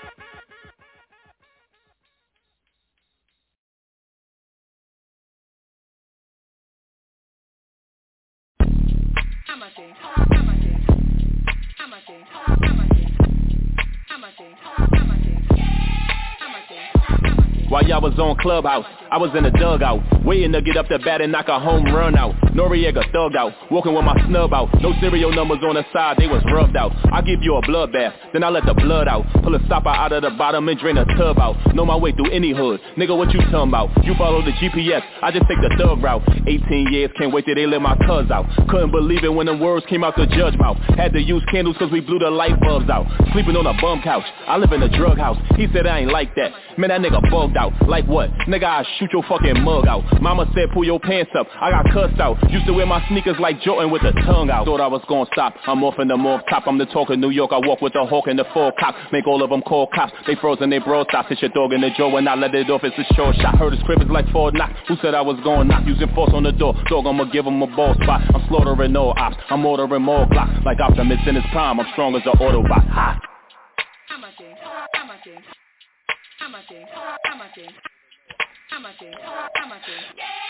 While y'all was on Clubhouse, I was in the dugout, waiting to get up to bat and knock a home run out. Noriega thugged out, walking with my snub out. No serial numbers on the side, they was rubbed out. I give you a bloodbath, then I let the blood out. Pull a stopper out of the bottom and drain a tub out. Know my way through any hood, nigga, what you talking about? You follow the G P S, I just take the thug route. eighteen years, can't wait till they let my cuz out. Couldn't believe it when the words came out the judge mouth. Had to use candles cause we blew the light bulbs out. Sleeping on a bum couch, I live in a drug house. He said I ain't like that, man, that nigga bugged out. Like what? Nigga, I shoot your fucking mug out. Mama said pull your pants up, I got cussed out. Used to wear my sneakers like Jordan with the tongue out. Thought I was gonna stop, I'm off in the morph top. I'm the talk of New York, I walk with the hawk and the full cop. Make all of them call cops, they frozen, they bro stop. Hit your dog in the jaw when I let it off, it's a short shot. Heard his crib is like Fort Knox, who said I was gonna knock? Using force on the door, dog I'ma give him a ball spot. I'm slaughtering all ops, I'm ordering more Glocks. Like Optimus in his prime, I'm strong as an Autobot. Ha! I'm a thing, I'm a thing, I'm a thing, I'm a thing. I'm a thing, I'm a thing.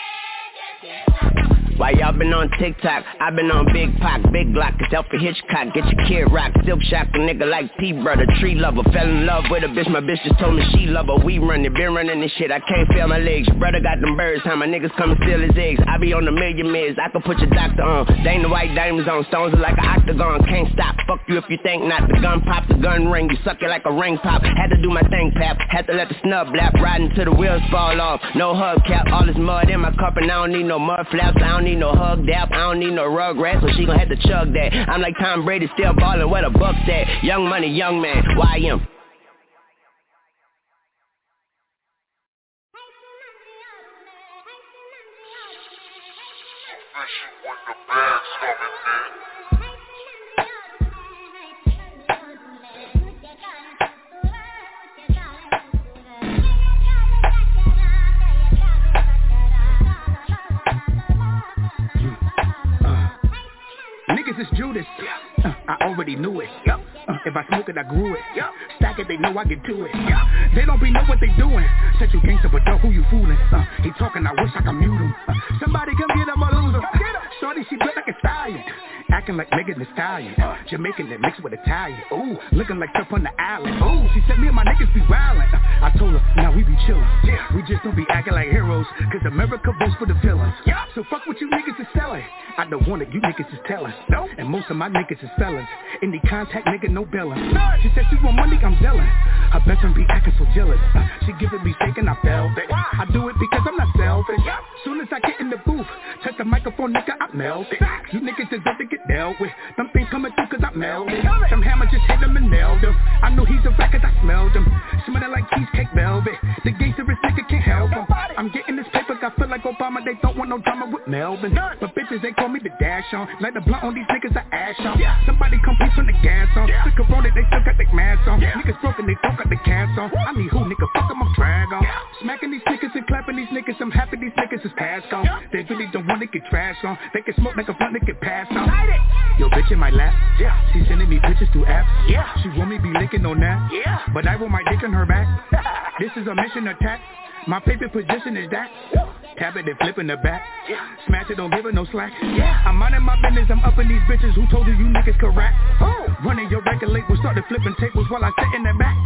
While y'all been on TikTok, I been on Big Pac, Big Glock, it's Alfred Hitchcock. Get your kid rock, silk shock a nigga like P brother, tree lover. Fell in love with a bitch, my bitch just told me she love her. We run it, been running this shit, I can't feel my legs. Brother got them birds, how my niggas come and steal his eggs. I be on a million mids, I can put your doctor on. They ain't the white diamonds on, stones are like an octagon. Can't stop, fuck you if you think not. The gun pop, the gun ring, you suck it like a ring pop. Had to do my thing, pap, had to let the snub blap. Riding till the wheels fall off, no hubcap. All this mud in my cup and I don't need no mud flaps. I don't need no hug dap, I don't need no rug rat, so she gon' have to chug that. I'm like Tom Brady, still ballin' where the buck's at. Young money, young man, Y M. already knew it. Yup. Uh, if I smoke it, I grew it. Yup. Stack it, they know I get to it. Yup. They don't be know what they doing. Said you gangsta, but dog, who you fooling? Uh, he talking, I wish I could mute him. Uh, somebody come get him a loser. Uh, Shorty, she built like a stallion. Acting like Megan Thee Stallion. Uh, Jamaican that mixed with Italian. Ooh, looking like stuff on the island. Ooh, she said me and my niggas be wildin'. Uh, I told her, now we be chillin'. Yeah. We just don't be acting like heroes, cause America votes for the villains. Yeah. So fuck what you niggas is selling. I don't want it, you niggas is telling. No. And most of my niggas is felons. Any contact nigga, no billin'. No. She said she want money, I'm dealing. Her best friend be acting so jealous. Uh, she giving me steak and I felt it. I do it because I'm not selfish. Yeah. Soon as I get in the booth, touch the microphone, nigga, I melt it. You niggas deserve to get dealt with. Them things coming through cause I melt it. Some hammer just hit him and nailed him. I know he's a rat cause I smelled him. Smelling like cheesecake velvet. The gangsterist nigga can't help him. I'm getting this paper, I feel like Obama. They don't want no drama with Melvin. But bitches, they call me the dash on. Like the blunt on these niggas, I ash on. Somebody come please turn the gas on. The corona, they still got their mask on. Niggas broken, they don't got the cast on. I need who, nigga, fuck them, I'm drag on. Smacking these niggas and clapping these niggas. I'm happy these niggas is passed on. They really don't want to get trashed on. They can smoke like a blunt, they get passed on. Yo, bitch in my lap. Yeah. She sending me pictures through apps. Yeah. She want me be licking on that. Yeah. But I want my dick in her back. This is a mission attack. My favorite position is that. Tap it and flip in the back. Yeah. Smash it, don't give it no slack. Yeah. I'm minding my business, I'm up in these bitches. Who told you you niggas could rap? Oh. Running your record label, started flipping tables while I sit in the back.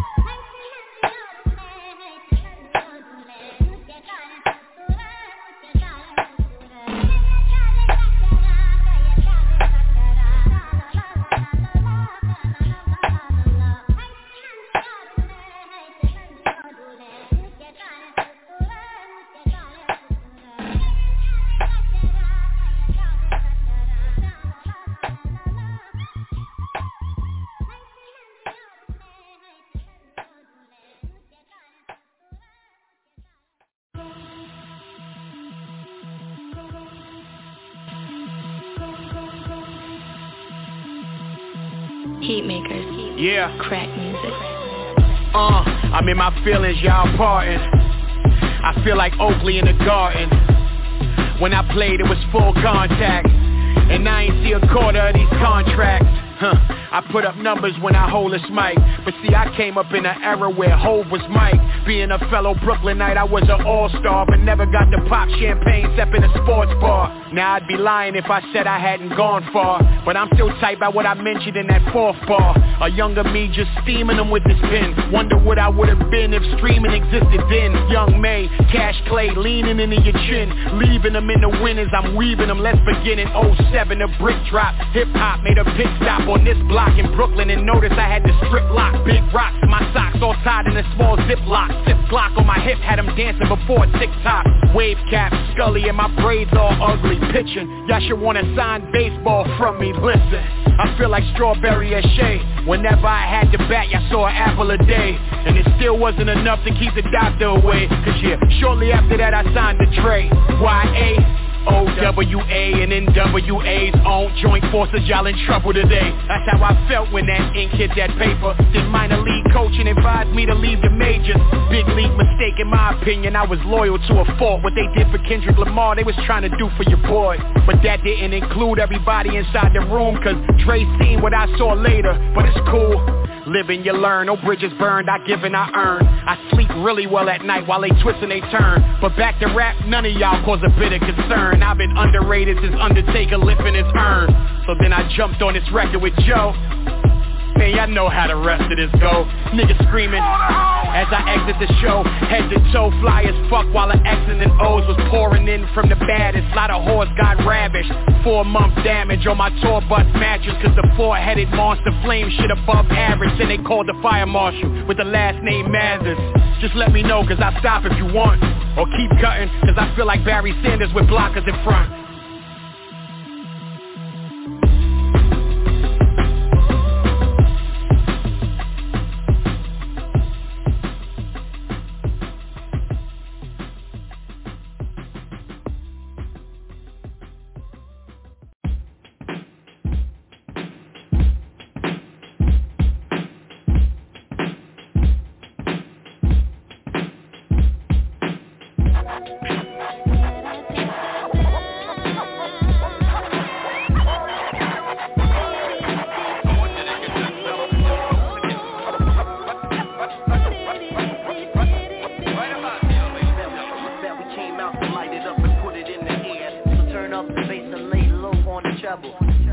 Heat makers. Yeah. Crack music. Uh, I'm in my feelings, y'all pardon. I feel like Oakley in the garden. When I played, it was full contact. And I ain't see a quarter of these contracts. Huh. I put up numbers when I hold this mic. But see, I came up in an era where Hov was Mike. Being a fellow Brooklynite, I was an all-star, but never got to pop champagne except in a sports bar. Now I'd be lying if I said I hadn't gone far, but I'm still tight by what I mentioned in that fourth bar. A younger me just steaming them with this pen. Wonder what I would have been if streaming existed then. Young May, Cash Clay, leaning into your chin, leaving them in the winners, I'm weaving them. Let's begin in oh seven, a brick drop. Hip-hop made a pit stop on this block in Brooklyn, and notice I had to strip lock. Big rocks in my socks, all tied in a small ziplock. Zip Glock on my hip, had them dancing before TikTok. Wave cap, Scully, and my braids all ugly. Pitching, y'all should wanna sign baseball from me. Listen, I feel like Strawberry at Shea. Whenever I had to bat, y'all saw an apple a day. And it still wasn't enough to keep the doctor away. Cause yeah, shortly after that I signed the Dre. Y A O W A and N W A's own joint forces, y'all in trouble today. That's how I felt when that ink hit that paper. Then minor league coaching advised me to leave the majors. Big league mistake in my opinion, I was loyal to a fault. What they did for Kendrick Lamar, they was trying to do for your boy. But that didn't include everybody inside the room, cause Dre seen what I saw later. But it's cool. Live and you learn, no bridges burned, I give and I earn. I sleep really well at night while they twist and they turn. But back to rap, none of y'all cause a bit of concern. I've been underrated since Undertaker lifting his urn. So then I jumped on this record with Joe. Man, y'all know how the rest of this go. Niggas screaming as I exit the show. Head to toe, fly as fuck while the X's and O's was pouring in from the baddest. Lot of whores got ravished. Four month damage on my tour bus mattress, cause the four-headed monster flame shit above average. Then they called the fire marshal with the last name Mathers. Just let me know, cause I'll stop if you want. Or keep cutting, cause I feel like Barry Sanders with blockers in front. shovel.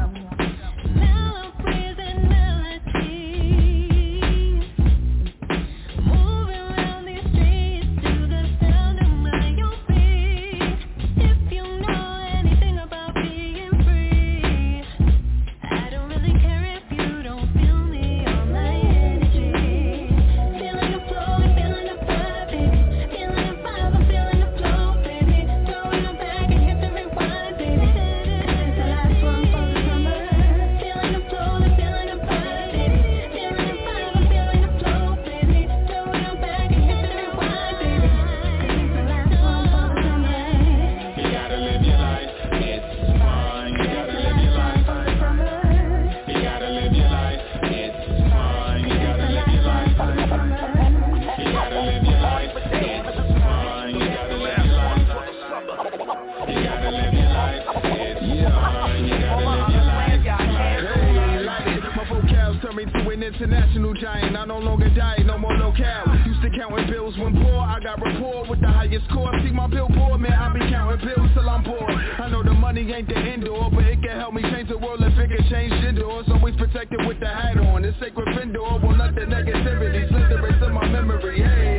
International giant, I no longer diet, no more locale. Used to counting bills when poor, I got rapport with the highest score. See my billboard, man, I be counting bills till I'm bored. I know the money ain't the end all, but it can help me change the world if it can change indoors. Always protected with the hat on, the sacred vendor won't let the negativity slither into my memory. Hey.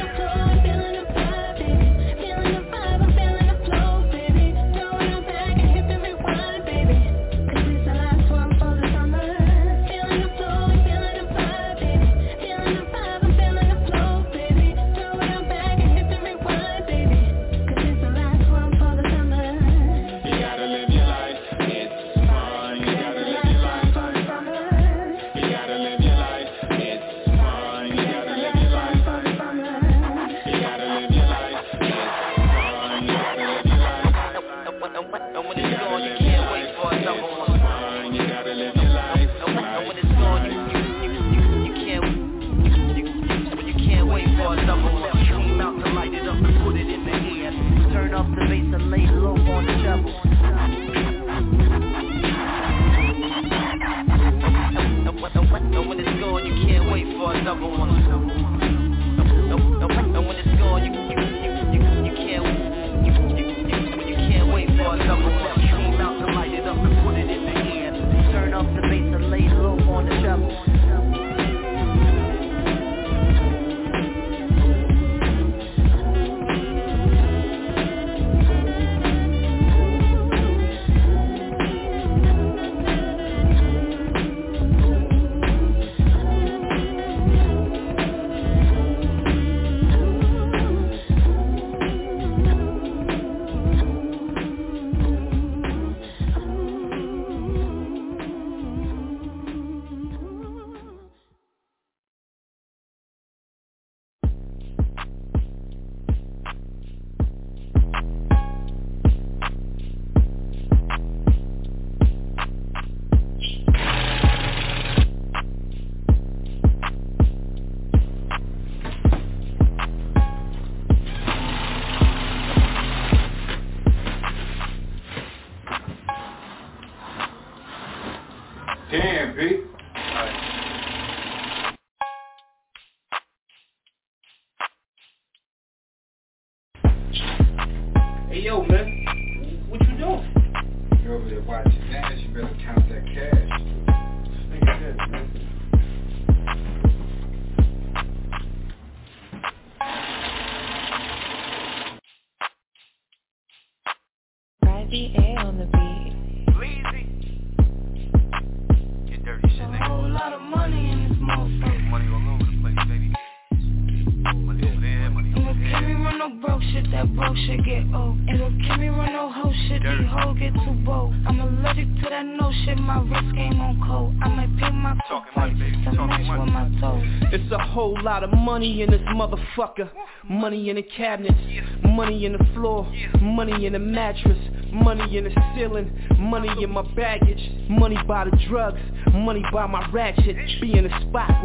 Lot of money in this motherfucker. Money in the cabinets, money in the floor, money in the mattress, money in the ceiling, money in my baggage, money by the drugs, money by my ratchet. Be in the spot with it,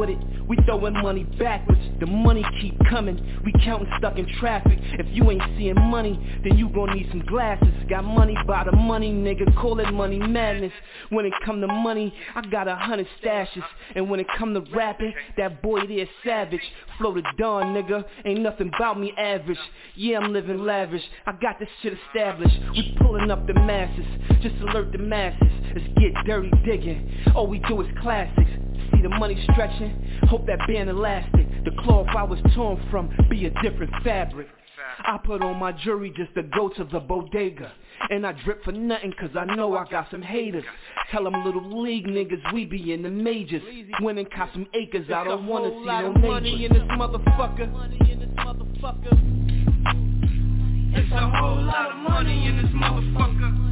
we throwing money backwards. The money keep coming, we counting stuck in traffic. If you ain't seeing money, then you gon' need some glasses. Got money by the money, nigga, call it money madness. When it come to money, I got a hundred stashes. And when it come to rapping, that boy there savage. Flow to dawn, nigga, ain't nothing about me average. Yeah, I'm living lavish, I got this shit established. We pulling up the masses, just alert the masses. Let's get dirty digging, all we do is classics. See the money stretching, hope that band elastic. The cloth I was torn from be a different fabric. I put on my jewelry just to go to the bodega. And I drip for nothing cause I know I got some haters. Tell them little league niggas we be in the majors. Winning cop some acres, I don't wanna see no neighbors. Money in this motherfucker. Money in this motherfucker. It's a whole lot of money in this motherfucker.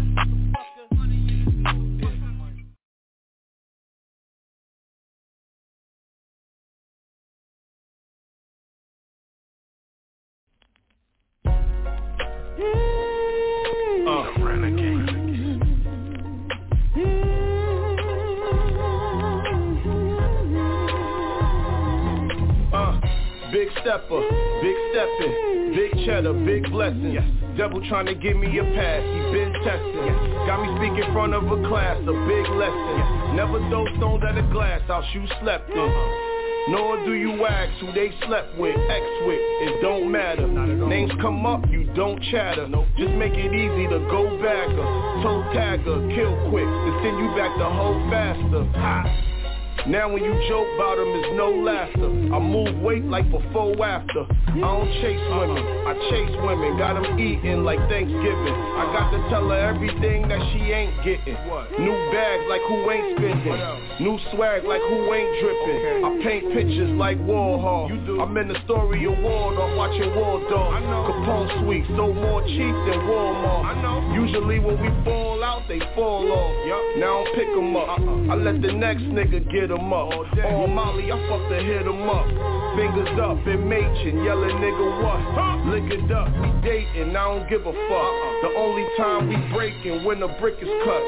Uh, renegade. Uh, big stepper, big steppin', big cheddar, big blessing. Yes. Devil tryna give me a pass, he been testing. Yes. Got me speaking in front of a class, a big lesson. Yes. Never throw stones at a glass, house you slept in. Uh-huh. Nor do you ask who they slept with, ex with, it don't matter. Names come up, you don't chatter. Just make it easy to go bagger, toe tagger, kill quick, to send you back the hoe faster. Ha. Now when you joke about them, it's no laughter. I move weight like before after. I don't chase women, I chase women. Got them eating like Thanksgiving. I got to tell her everything that she ain't getting. New bags like who ain't spending. New swag like who ain't dripping. I paint pictures like Warhol. I'm in the story of Waldorf, watching War Dogs. Capone Suite, so more cheap than Walmart. Usually when we fall out, they fall off. Now I don't pick them up. I let the next nigga get them up. Oh Molly, I fuck to hit them up. Fingers up in Machin, yelling nigga what? Lick it up, we dating, I don't give a fuck. The only time we breaking when the brick is cut.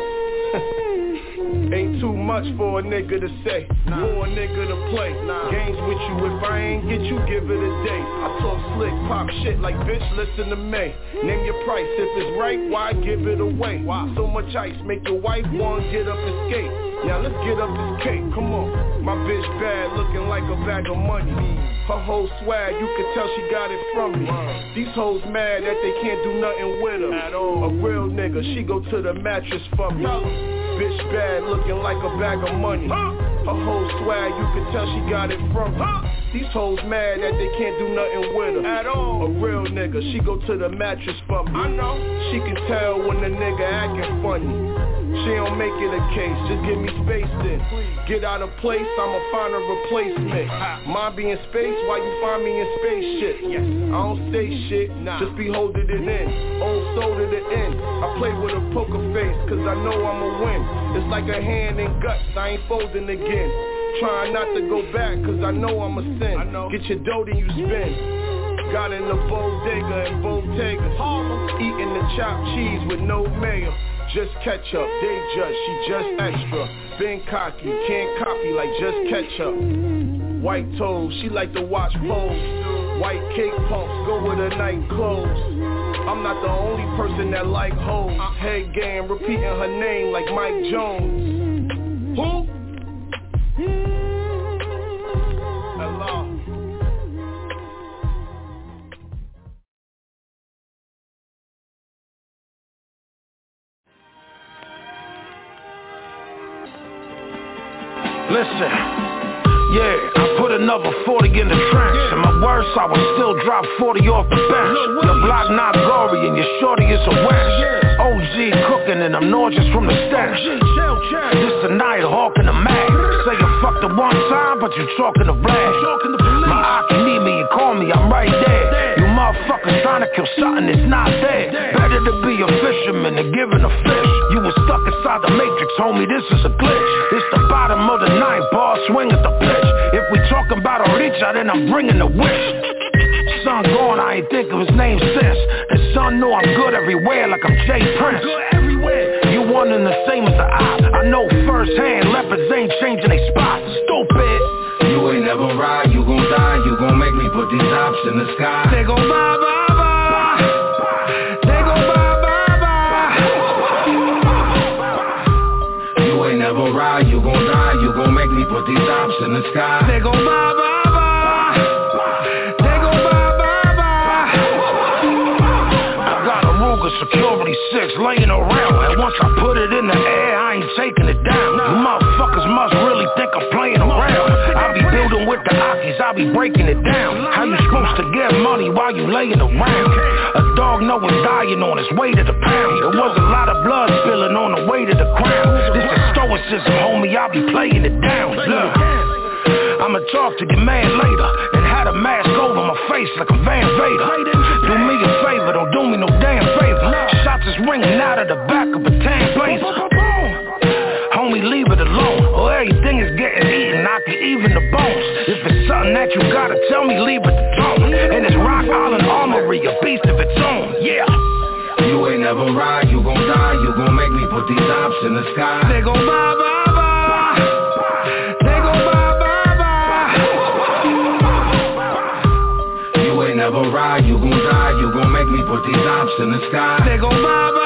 Ain't too much for a nigga to say, nah. For a nigga to play, nah. Games with you, if I ain't get you, give it a day. I talk slick, pop shit like bitch, listen to me. Name your price, if it's right, why give it away? Why? So much ice, make your wife wanna get up and skate. Now let's get up this cake, come on. My bitch bad, looking like a bag of money. Her whole swag, you can tell she got it from me. These hoes mad that they can't do nothing with her. At all. A real nigga, she go to the mattress for me. Bitch bad, looking like a bag of money. Her whole swag, you can tell she got it from me. These hoes mad that they can't do nothing with her. At all. A real nigga, she go to the mattress for me. I know. She can tell when the nigga acting funny. She don't make it a case, just give me space then. Get out of place, I'ma find a replacement. Mine be in space, why you find me in spaceship? Yes. I don't say shit, nah. Just be holding it in. Old soul to the end. I play with a poker face, cause I know I'ma win. It's like a hand in guts, I ain't folding again. Trying not to go back, cause I know I'm a sin. Get your dough then you spin. Got in the bodega and Bottega. Eating the chopped cheese with no mayo. Just catch up, they judge, she just extra. Been cocky, can't copy like just catch up. White toes, she like to watch pose. White cake pumps, go with her night clothes. I'm not the only person that like hoes. Head game, repeating her name like Mike Jones. Who? Hello. Listen, yeah, I put another forty in the trench. And my worst, I would still drop forty off the bench. Your block not gory and your shorty is a wench. O G cooking and I'm nauseous from the stench. This the night, hawk in the mag. Say you fucked the one time, but you talking to Vlad. My eye can need me and call me, I'm right there. You motherfuckers trying to kill something that's not there. Better to be a fisherman than giving a fish. You was stuck inside the matrix, homie, this is a glitch. It's the bottom of the ninth, ball swing at the pitch. If we talking about a Richa, then I'm bringing the wish. Son gone, I ain't think of his name since. His son know I'm good everywhere like I'm Jay Prince. You one and the same as the op. I know firsthand, leopards ain't changing they spots. Stupid. You ain't never ride, you gon' die. You gon' make me put these ops in the sky. They gon' bye, bye, bye. They gon' bye, bye, bye. You ain't never ride, you gon' die. You gon' make me put these ops in the sky. They gon' bye, bye, bye. They gon' bye, bye, bye. I got a Ruger Security six laying around, and once I put it in the air, I ain't taking it down. You motherfuckers must really think I'm playing around. I be building with the Akis, I be breaking it down. How you supposed to get money while you laying around? A dog know it's dying on its way to the pound. There was a lot of blood spilling on the way to the crown. This is stoicism, homie, I be playing it down. Look, I'ma talk to your man later and had a mask over my face like a Van Vader. Do me a favor, don't do me no damn favor. Shots is ringing out of the back of a tan blazer. Homie, leave it alone, or everything is getting eaten, I can even the bones. If it's something that you gotta tell me, leave it to tone. And it's Rock Island Armory, a beast of its own, yeah. You ain't never ride, you gon' die. You gon' make me put these ops in the sky. They gon' bye, bye, bye. They gon' bye, bye, bye. You ain't never ride, you gon' die. You gon' make me put these ops in the sky. They gon' bye, bye.